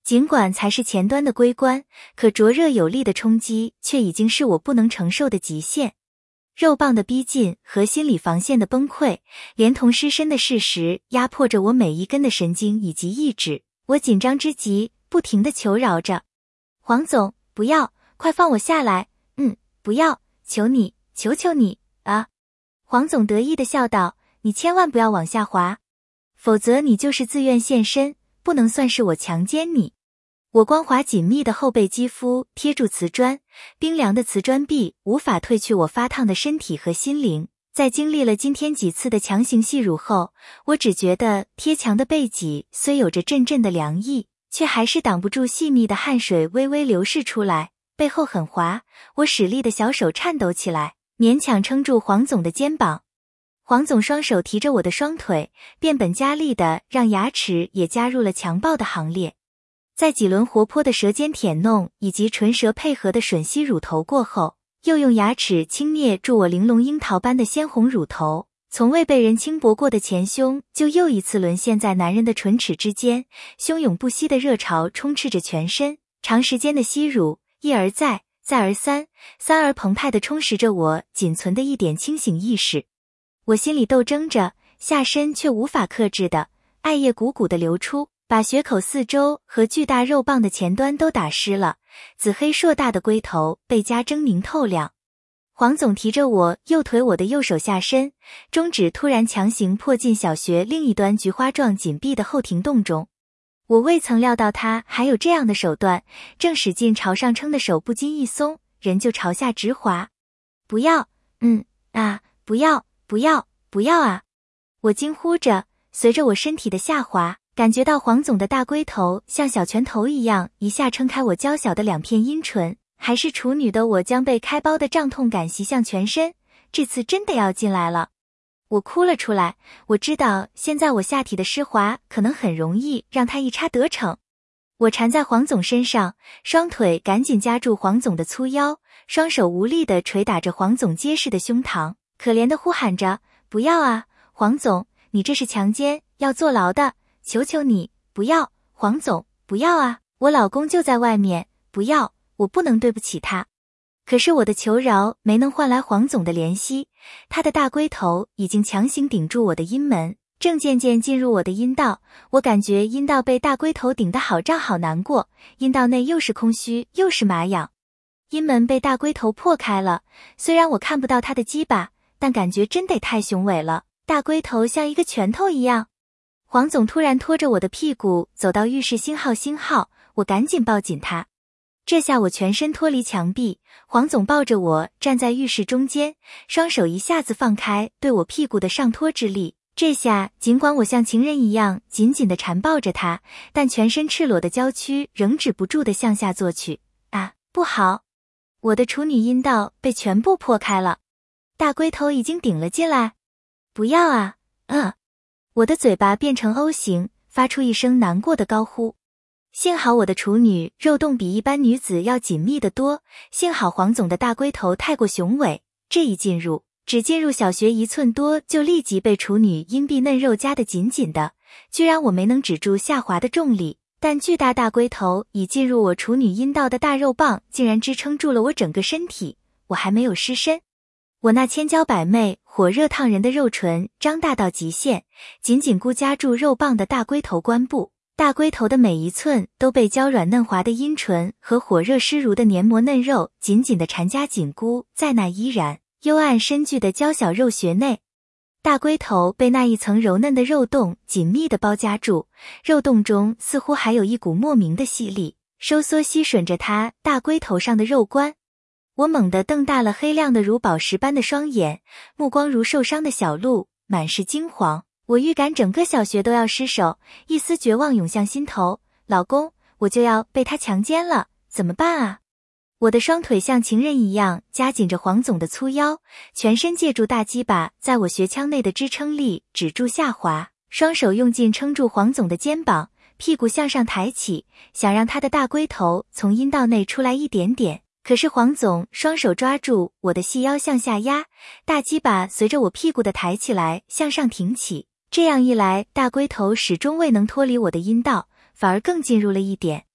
尽管才是前端的归关，可灼热有力的冲击却已经是我不能承受的极限。肉棒的逼近和心理防线的崩溃，连同失身的事实，压迫着我每一根的神经以及意志。我紧张之极，不停地求饶着：黄总，不要，快放我下来，不要，求你，求求你啊！黄总得意地笑道：你千万不要往下滑，否则你就是自愿献身，不能算是我强奸你。我光滑紧密的后背肌肤贴住瓷砖，冰凉的瓷砖壁无法褪去我发烫的身体和心灵。在经历了今天几次的强行戏乳后，我只觉得贴墙的背脊虽有着阵阵的凉意，却还是挡不住细密的汗水微微流逝出来，背后很滑，我使力的小手颤抖起来，勉强撑住黄总的肩膀。黄总双手提着我的双腿，变本加厉地让牙齿也加入了强暴的行列。在几轮活泼的舌尖舔弄以及唇舌配合的吮吸乳头过后，又用牙齿轻捏住我玲珑樱桃般的鲜红乳头，从未被人轻薄过的前胸就又一次沦陷在男人的唇齿之间，汹涌不息的热潮充斥着全身，长时间的吸乳，一而再，再而三，三而澎湃地充实着我仅存的一点清醒意识。我心里斗争着，下身却无法克制的艾叶汩汩地流出，把血口四周和巨大肉棒的前端都打湿了，紫黑硕大的龟头倍加狰狞透亮。黄总提着我右腿我的右手下身，中指突然强行迫进小穴另一端菊花状紧闭的后庭洞中。我未曾料到他还有这样的手段，正使劲朝上撑的手不禁一松，人就朝下直滑。不要，不要，不要，不要啊！我惊呼着，随着我身体的下滑，感觉到黄总的大龟头像小拳头一样一下撑开我娇小的两片阴唇，还是处女的我将被开包的胀痛感袭向全身，这次真的要进来了。我哭了出来，我知道现在我下体的湿滑可能很容易让他一插得逞。我缠在黄总身上，双腿赶紧夹住黄总的粗腰，双手无力地捶打着黄总结实的胸膛，可怜地呼喊着：不要啊，黄总，你这是强奸，要坐牢的，求求你，不要，黄总，不要啊，我老公就在外面，不要，我不能对不起他。可是我的求饶没能换来黄总的怜惜，他的大龟头已经强行顶住我的阴门，正渐渐进入我的阴道，我感觉阴道被大龟头顶得好胀好难过，阴道内又是空虚又是麻痒。阴门被大龟头破开了，虽然我看不到他的鸡巴，但感觉真得太雄伟了，大龟头像一个拳头一样。黄总突然拖着我的屁股走到浴室星号，我赶紧抱紧他。这下我全身脱离墙壁，黄总抱着我站在浴室中间，双手一下子放开对我屁股的上托之力。这下尽管我像情人一样紧紧地缠抱着他，但全身赤裸的娇躯仍止不住地向下坐去。啊，不好！我的处女阴道被全部破开了，大龟头已经顶了进来。不要啊！我的嘴巴变成 O 型，发出一声难过的高呼。幸好我的处女肉洞比一般女子要紧密得多，幸好黄总的大龟头太过雄伟，这一进入，只进入小穴1寸多就立即被处女阴壁嫩肉夹得紧紧的，居然我没能止住下滑的重力，但巨大大龟头已进入我处女阴道的大肉棒竟然支撑住了我整个身体，我还没有失身。我那千娇百媚、火热烫人的肉唇张大到极限，紧紧箍夹住肉棒的大龟头关部。大龟头的每一寸都被娇软嫩滑的阴唇和火热湿如的黏膜嫩肉紧紧地缠夹紧箍在那依然幽暗深具的娇小肉穴内。大龟头被那一层柔嫩的肉洞紧密地包夹住，肉洞中似乎还有一股莫名的吸力，收缩吸吮着它大龟头上的肉冠。我猛地瞪大了黑亮的如宝石般的双眼，目光如受伤的小鹿，满是惊惶。我预感整个小穴都要失手，一丝绝望涌向心头。老公，我就要被他强奸了，怎么办啊？我的双腿像情人一样夹紧着黄总的粗腰，全身借助大鸡巴在我穴腔内的支撑力止住下滑，双手用劲撑住黄总的肩膀，屁股向上抬起，想让他的大龟头从阴道内出来一点点。可是黄总双手抓住我的细腰向下压，大鸡巴随着我屁股的抬起来向上挺起，这样一来，大龟头始终未能脱离我的阴道，反而更进入了一点。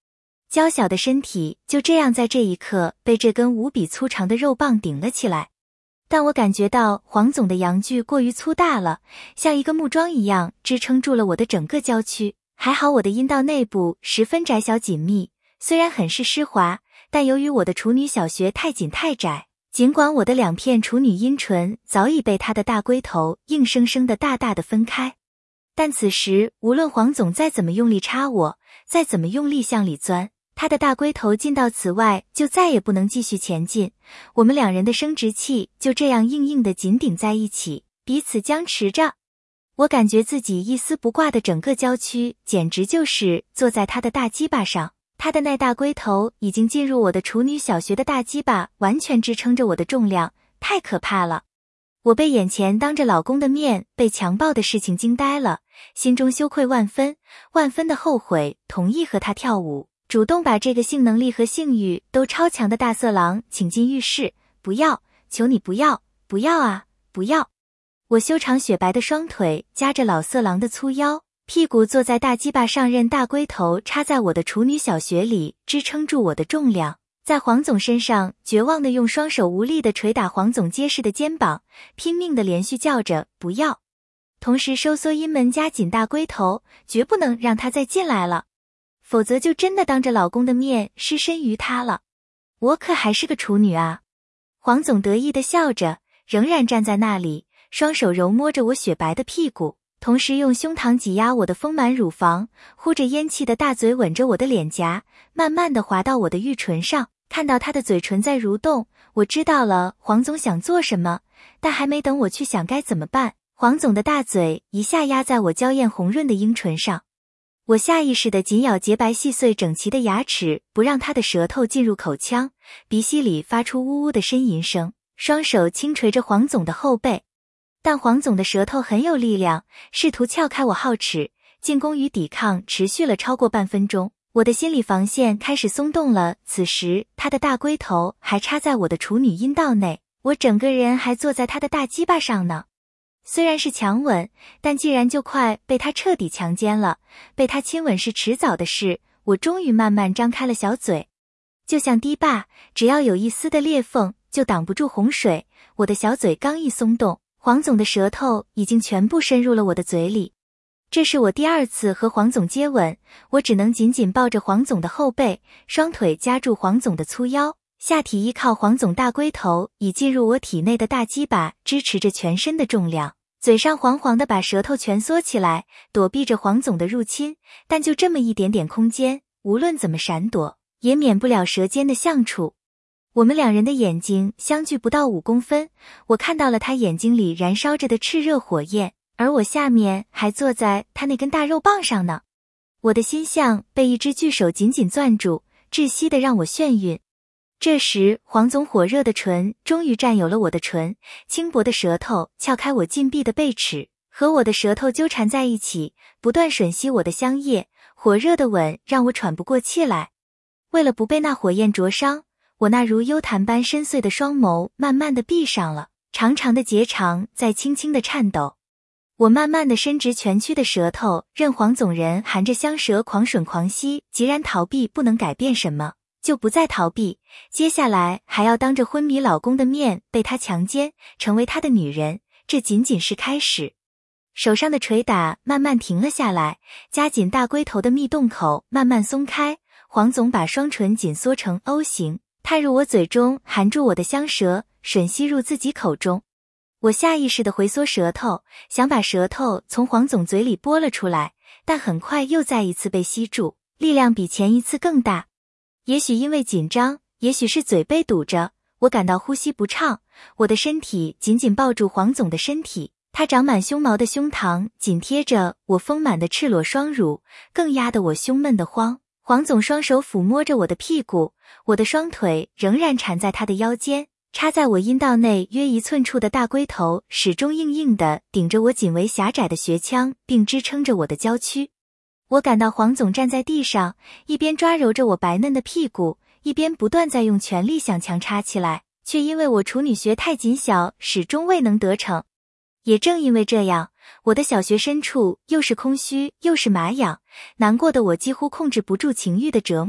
娇小的身体就这样在这一刻被这根无比粗长的肉棒顶了起来。但我感觉到黄总的阳具过于粗大了，像一个木桩一样支撑住了我的整个娇躯。还好我的阴道内部十分窄小紧密，虽然很是湿滑，但由于我的处女小穴太紧太窄，尽管我的2片处女阴唇早已被他的大龟头硬生生的大大的分开，但此时无论黄总再怎么用力插我，再怎么用力向里钻，他的大龟头进到此外就再也不能继续前进，我们2人的生殖器就这样硬硬的紧顶在一起，彼此僵持着。我感觉自己一丝不挂的整个娇躯简直就是坐在他的大鸡巴上，他的那大龟头已经进入我的处女小穴的大鸡巴完全支撑着我的重量，太可怕了。我被眼前当着老公的面被强暴的事情惊呆了，心中羞愧万分，万分的后悔同意和他跳舞，主动把这个性能力和性欲都超强的大色狼请进浴室。不要，求你不要，不要啊，不要。我修长雪白的双腿夹着老色狼的粗腰，屁股坐在大鸡巴上，任大龟头插在我的处女小穴里，支撑住我的重量。在黄总身上绝望地用双手无力地捶打黄总结实的肩膀，拼命地连续叫着不要，同时收缩阴门夹紧大龟头，绝不能让他再进来了，否则就真的当着老公的面失身于他了。我可还是个处女啊。黄总得意地笑着，仍然站在那里，双手揉摸着我雪白的屁股，同时用胸膛挤压我的丰满乳房，呼着烟气的大嘴吻着我的脸颊，慢慢地滑到我的玉唇上。看到他的嘴唇在蠕动，我知道了黄总想做什么，但还没等我去想该怎么办，黄总的大嘴一下压在我娇艳红润的樱唇上。我下意识地紧咬洁白细碎整齐的牙齿，不让他的舌头进入口腔，鼻息里发出呜呜的呻吟声，双手轻捶着黄总的后背。但黄总的舌头很有力量，试图撬开我皓齿，进攻与抵抗持续了超过半分钟。我的心理防线开始松动了，此时他的大龟头还插在我的处女阴道内，我整个人还坐在他的大鸡巴上呢。虽然是强吻，但既然就快被他彻底强奸了，被他亲吻是迟早的事，我终于慢慢张开了小嘴。就像堤坝，只要有一丝的裂缝，就挡不住洪水。我的小嘴刚一松动，黄总的舌头已经全部深入了我的嘴里。这是我第2次和黄总接吻，我只能紧紧抱着黄总的后背，双腿夹住黄总的粗腰，下体依靠黄总大龟头已进入我体内的大鸡巴支持着全身的重量，嘴上黄黄的把舌头蜷缩起来，躲避着黄总的入侵，但就这么一点点空间，无论怎么闪躲，也免不了舌尖的相触。我们2人的眼睛相距不到5公分，我看到了他眼睛里燃烧着的炽热火焰，而我下面还坐在他那根大肉棒上呢。我的心像被一只巨手紧紧攥住，窒息的让我眩晕。这时黄总火热的唇终于占有了我的唇，轻薄的舌头撬开我禁闭的背齿，和我的舌头纠缠在一起，不断吮吸我的香液，火热的吻让我喘不过气来。为了不被那火焰灼伤，我那如幽潭般深邃的双眸慢慢的闭上了，长长的结肠在轻轻的颤抖。我慢慢的伸直蜷曲的舌头，任黄总人含着香舌狂吮狂吸，既然逃避不能改变什么，就不再逃避，接下来还要当着昏迷老公的面被他强奸，成为他的女人，这仅仅是开始。手上的捶打慢慢停了下来，夹紧大龟头的密洞口慢慢松开，黄总把双唇紧缩成 O 型，探入我嘴中，含住我的香舌，吮吸入自己口中。我下意识地回缩舌头，想把舌头从黄总嘴里拨了出来，但很快又再一次被吸住，力量比前一次更大。也许因为紧张，也许是嘴被堵着，我感到呼吸不畅，我的身体紧紧抱住黄总的身体，他长满胸毛的胸膛紧贴着我丰满的赤裸双乳，更压得我胸闷得慌。黄总双手抚摸着我的屁股，我的双腿仍然缠在他的腰间，插在我阴道内约1寸处的大龟头始终硬硬地顶着我仅为狭窄的穴腔，并支撑着我的娇躯。我感到黄总站在地上，一边抓揉着我白嫩的屁股，一边不断在用全力想强插起来，却因为我处女穴太紧小，始终未能得逞。也正因为这样，我的小穴深处又是空虚又是麻痒，难过的我几乎控制不住情欲的折磨，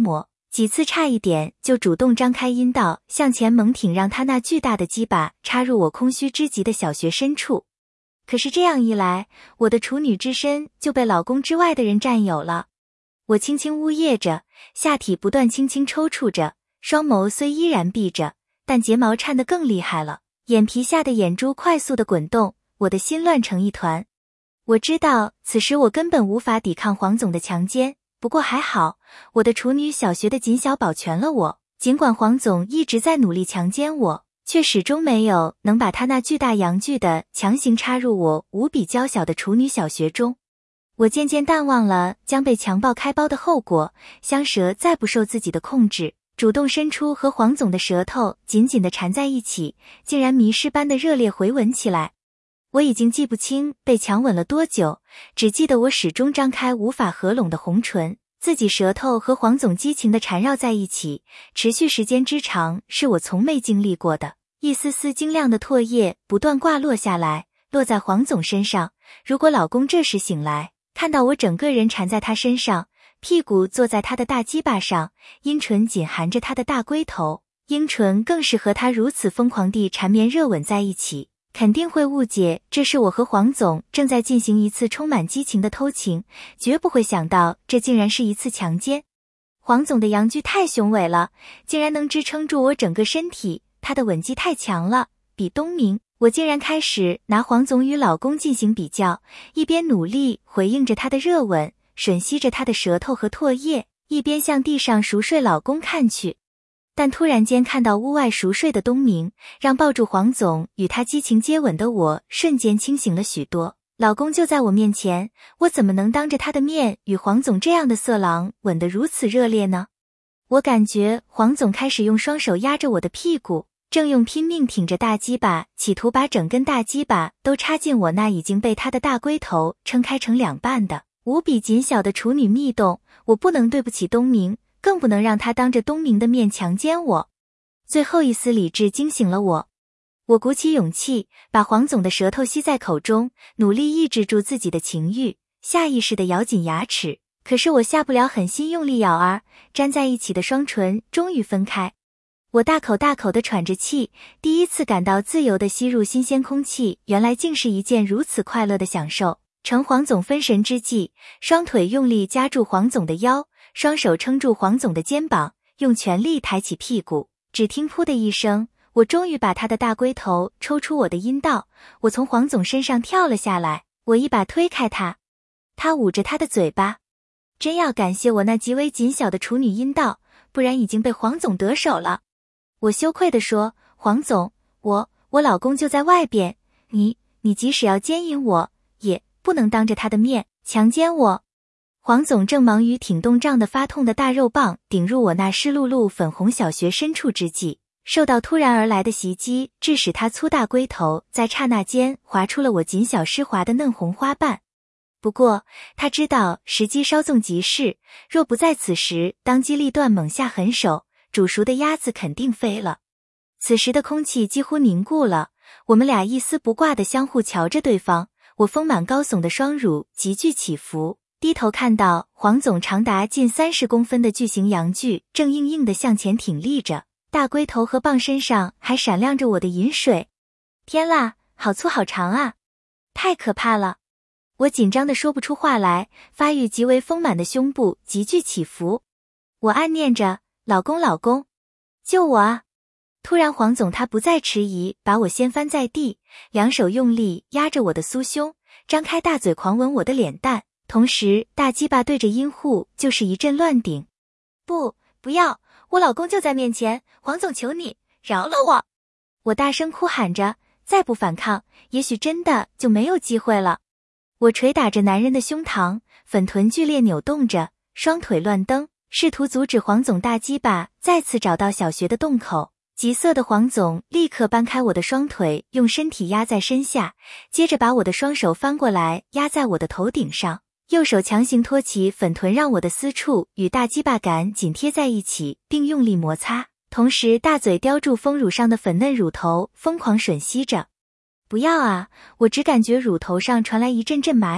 几次差一点就主动张开阴道向前猛挺，让他那巨大的鸡巴插入我空虚之极的小穴深处。可是这样一来，我的处女之身就被老公之外的人占有了。我轻轻呜咽着，下体不断轻轻抽搐着，双眸虽依然闭着，但睫毛颤得更厉害了，眼皮下的眼珠快速地滚动，我的心乱成一团。我知道此时我根本无法抵抗黄总的强奸，不过还好，我的处女小穴的紧小保全了我，尽管黄总一直在努力强奸我，却始终没有能把他那巨大阳具的强行插入我无比娇小的处女小穴中。我渐渐淡忘了将被强暴开包的后果，香舌再不受自己的控制，主动伸出和黄总的舌头紧紧地缠在一起，竟然迷失般的热烈回吻起来。我已经记不清被强吻了多久，只记得我始终张开无法合拢的红唇，自己舌头和黄总激情地缠绕在一起，持续时间之长是我从没经历过的。一丝丝晶亮的唾液不断挂落下来，落在黄总身上。如果老公这时醒来，看到我整个人缠在他身上，屁股坐在他的大鸡巴上，阴唇紧含着他的大龟头，阴唇更是和他如此疯狂地缠绵热吻在一起，肯定会误解这是我和黄总正在进行一次充满激情的偷情，绝不会想到这竟然是一次强奸。黄总的阳具太雄伟了，竟然能支撑住我整个身体，他的吻技太强了，比东明。我竟然开始拿黄总与老公进行比较，一边努力回应着他的热吻，吮吸着他的舌头和唾液，一边向地上熟睡老公看去。但突然间看到屋外熟睡的东明，让抱住黄总与他激情接吻的我瞬间清醒了许多。老公就在我面前，我怎么能当着他的面与黄总这样的色狼吻得如此热烈呢？我感觉黄总开始用双手压着我的屁股，正用拼命挺着大鸡巴，企图把整根大鸡巴都插进我那已经被他的大龟头撑开成两半的无比紧小的处女密洞。我不能对不起东明，更不能让他当着东明的面强奸我。最后一丝理智惊醒了我，我鼓起勇气，把黄总的舌头吸在口中，努力抑制住自己的情欲，下意识地咬紧牙齿。可是我下不了狠心用力咬儿，粘在一起的双唇终于分开。我大口大口地喘着气，第一次感到自由地吸入新鲜空气，原来竟是一件如此快乐的享受。趁黄总分神之际，双腿用力夹住黄总的腰，双手撑住黄总的肩膀，用全力抬起屁股。只听噗的一声，我终于把他的大龟头抽出我的阴道。我从黄总身上跳了下来，我一把推开他，他捂着他的嘴巴。真要感谢我那极为紧小的处女阴道，不然已经被黄总得手了。我羞愧地说，黄总，我老公就在外边，你即使要奸淫我，也不能当着他的面强奸我。黄总正忙于挺动胀得发痛的大肉棒顶入我那湿漉漉粉红小穴深处之际，受到突然而来的袭击，致使他粗大龟头在刹那间划出了我紧小湿滑的嫩红花瓣。不过他知道时机稍纵即逝，若不在此时当机立断猛下狠手，煮熟的鸭子肯定飞了。此时的空气几乎凝固了，我们俩一丝不挂地相互瞧着对方，我丰满高耸的双乳急剧起伏，低头看到黄总长达近30公分的巨型阳具正硬硬地向前挺立着，大龟头和棒身上还闪亮着我的饮水。天啦，好粗好长啊，太可怕了。我紧张地说不出话来，发育极为丰满的胸部急剧起伏。我暗念着，老公老公，救我啊！突然黄总他不再迟疑，把我掀翻在地，两手用力压着我的酥胸，张开大嘴狂吻我的脸蛋，同时大鸡巴对着阴户就是一阵乱顶。不要，我老公就在面前，黄总求你饶了我！我大声哭喊着，再不反抗，也许真的就没有机会了。我捶打着男人的胸膛，粉臀剧烈扭动着，双腿乱蹬，试图阻止黄总大鸡巴再次找到小穴的洞口。急色的黄总立刻搬开我的双腿，用身体压在身下，接着把我的双手翻过来压在我的头顶上，右手强行托起粉臀，让我的私处与大鸡巴杆紧贴在一起，并用力摩擦，同时大嘴叼住丰乳上的粉嫩乳头，疯狂吮吸着。不要啊！我只感觉乳头上传来一阵阵麻痒，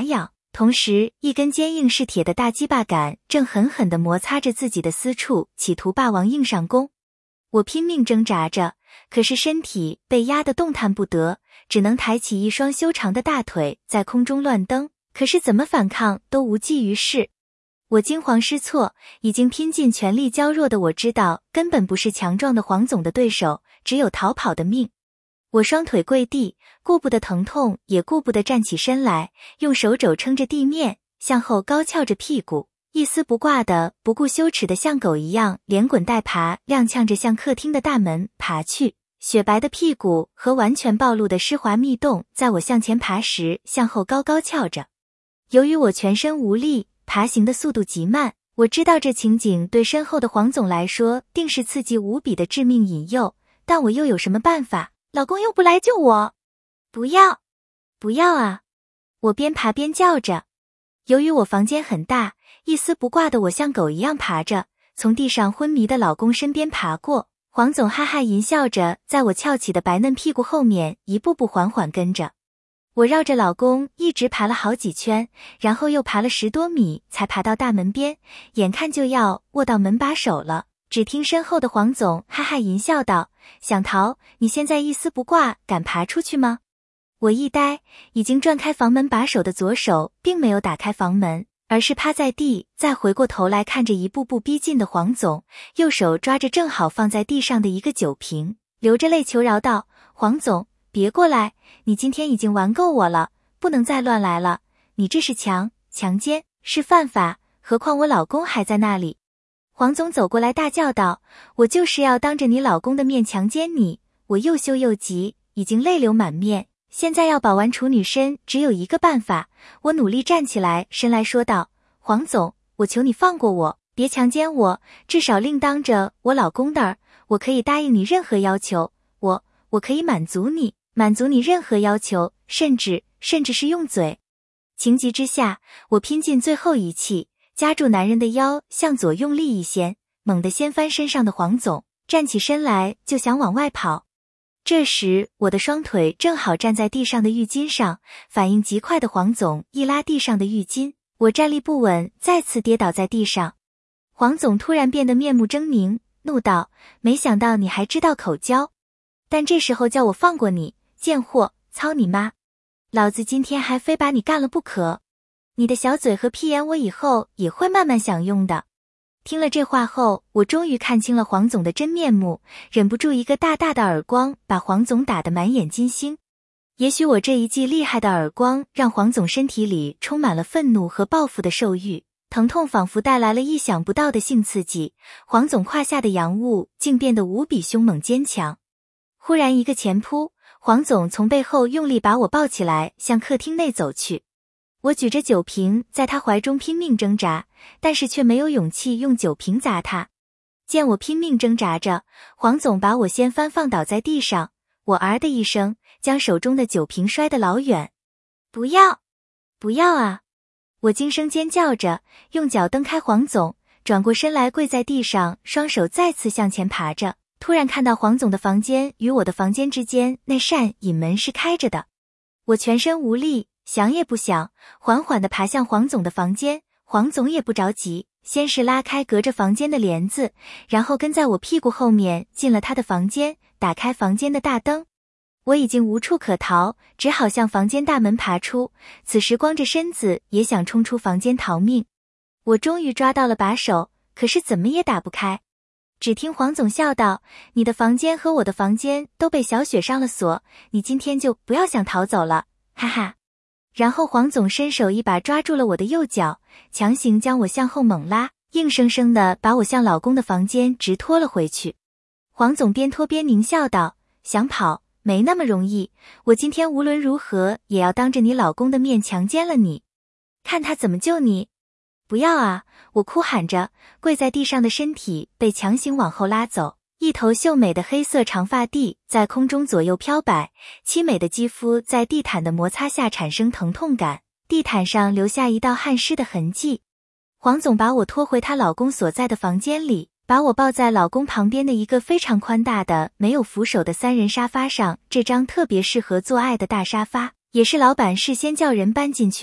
同时一根坚硬是铁的大鸡巴杆正狠狠地摩擦着自己的私处，企图霸王硬上弓。我拼命挣扎着，可是身体被压得动弹不得，只能抬起一双修长的大腿在空中乱蹬，可是怎么反抗都无济于事。我惊慌失措，已经拼尽全力娇弱的我知道根本不是强壮的黄总的对手，只有逃跑的命。我双腿跪地，顾不得疼痛，也顾不得站起身来，用手肘撑着地面，向后高翘着屁股，一丝不挂的不顾羞耻的像狗一样连滚带爬，踉跄着向客厅的大门爬去。雪白的屁股和完全暴露的湿滑密洞在我向前爬时向后高高翘着。由于我全身无力，爬行的速度极慢，我知道这情景对身后的黄总来说定是刺激无比的致命引诱，但我又有什么办法？老公又不来救我。不要，不要啊！我边爬边叫着。由于我房间很大，一丝不挂的我像狗一样爬着，从地上昏迷的老公身边爬过。黄总哈哈淫笑着，在我翘起的白嫩屁股后面一步步缓缓跟着。我绕着老公一直爬了好几圈，然后又爬了10多米才爬到大门边，眼看就要握到门把手了，只听身后的黄总哈哈淫笑道：想逃，你现在一丝不挂，敢爬出去吗？我一呆，已经转开房门把手的左手并没有打开房门，而是趴在地，再回过头来看着一步步逼近的黄总，右手抓着正好放在地上的一个酒瓶，流着泪求饶道：黄总，别过来，你今天已经玩够我了，不能再乱来了，你这是强奸，是犯法，何况我老公还在那里。黄总走过来大叫道：我就是要当着你老公的面强奸你。我又羞又急，已经泪流满面，现在要保完处女身只有一个办法。我努力站起来，伸来说道：黄总，我求你放过我，别强奸我，至少另当着我老公的儿，我可以答应你任何要求，我可以满足你任何要求，甚至是用嘴。情急之下，我拼尽最后一气，夹住男人的腰，向左用力一掀，猛地掀翻身上的黄总，站起身来就想往外跑。这时我的双腿正好站在地上的浴巾上，反应极快的黄总一拉地上的浴巾，我站立不稳，再次跌倒在地上。黄总突然变得面目狰狞，怒道：没想到你还知道口交，但这时候叫我放过你，贱货，操你妈！老子今天还非把你干了不可！你的小嘴和屁眼我以后也会慢慢享用的。听了这话后，我终于看清了黄总的真面目，忍不住一个大大的耳光把黄总打得满眼金星。也许我这一记厉害的耳光让黄总身体里充满了愤怒和报复的兽欲，疼痛仿佛带来了意想不到的性刺激，黄总胯下的阳物竟变得无比凶猛坚强。忽然一个前扑，黄总从背后用力把我抱起来，向客厅内走去。我举着酒瓶在他怀中拼命挣扎，但是却没有勇气用酒瓶砸他。见我拼命挣扎着，黄总把我掀翻放倒在地上，我儿的一声将手中的酒瓶摔得老远。不要，不要啊！我惊声尖叫着，用脚蹬开黄总，转过身来跪在地上，双手再次向前爬着。突然看到黄总的房间与我的房间之间那扇隐门是开着的，我全身无力，想也不想，缓缓地爬向黄总的房间。黄总也不着急，先是拉开隔着房间的帘子，然后跟在我屁股后面进了他的房间，打开房间的大灯。我已经无处可逃，只好向房间大门爬出，此时光着身子也想冲出房间逃命。我终于抓到了把手，可是怎么也打不开。只听黄总笑道：你的房间和我的房间都被小雪上了锁，你今天就不要想逃走了，哈哈。然后黄总伸手一把抓住了我的右脚，强行将我向后猛拉，硬生生地把我向老公的房间直拖了回去。黄总边拖边狞笑道：想跑没那么容易，我今天无论如何也要当着你老公的面强奸了你，看他怎么救你。不要啊！我哭喊着，跪在地上的身体被强行往后拉走，一头秀美的黑色长发地在空中左右飘摆，凄美的肌肤在地毯的摩擦下产生疼痛感，地毯上留下一道汗湿的痕迹。黄总把我拖回她老公所在的房间里，把我抱在老公旁边的一个非常宽大的没有扶手的3人沙发上，这张特别适合做爱的大沙发也是老板事先叫人搬进去的，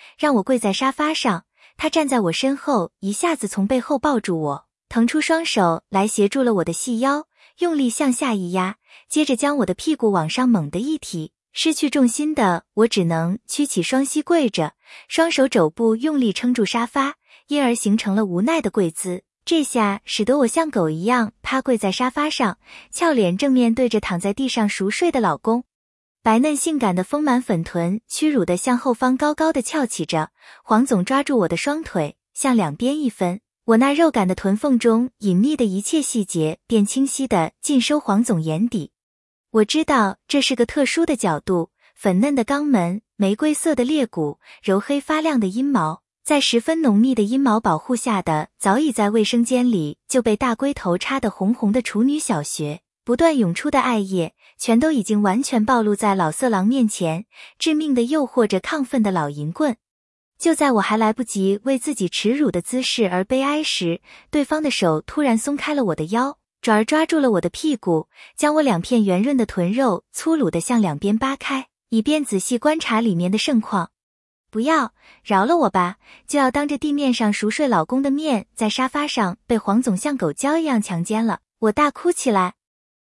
让我跪在沙发上。他站在我身后，一下子从背后抱住我，腾出双手来协助了我的细腰，用力向下一压，接着将我的屁股往上猛地一提。失去重心的我只能屈起双膝跪着，双手肘部用力撑住沙发，因而形成了无奈的跪姿。这下使得我像狗一样趴跪在沙发上，俏脸正面对着躺在地上熟睡的老公。白嫩性感的丰满粉臀屈辱地向后方高高的翘起着，黄总抓住我的双腿，向两边一分，我那肉感的臀缝中隐秘的一切细节便清晰地尽收黄总眼底。我知道这是个特殊的角度，粉嫩的肛门，玫瑰色的裂骨，柔黑发亮的阴毛，在十分浓密的阴毛保护下的早已在卫生间里就被大龟头插得红红的处女小穴，不断涌出的艾叶全都已经完全暴露在老色狼面前，致命的诱惑着亢奋的老淫棍。就在我还来不及为自己耻辱的姿势而悲哀时，对方的手突然松开了我的腰，转而抓住了我的屁股，将我两片圆润的臀肉粗鲁地向两边扒开，以便仔细观察里面的盛况。不要，饶了我吧，就要当着地面上熟睡老公的面，在沙发上被黄总像狗叫一样强奸了。我大哭起来。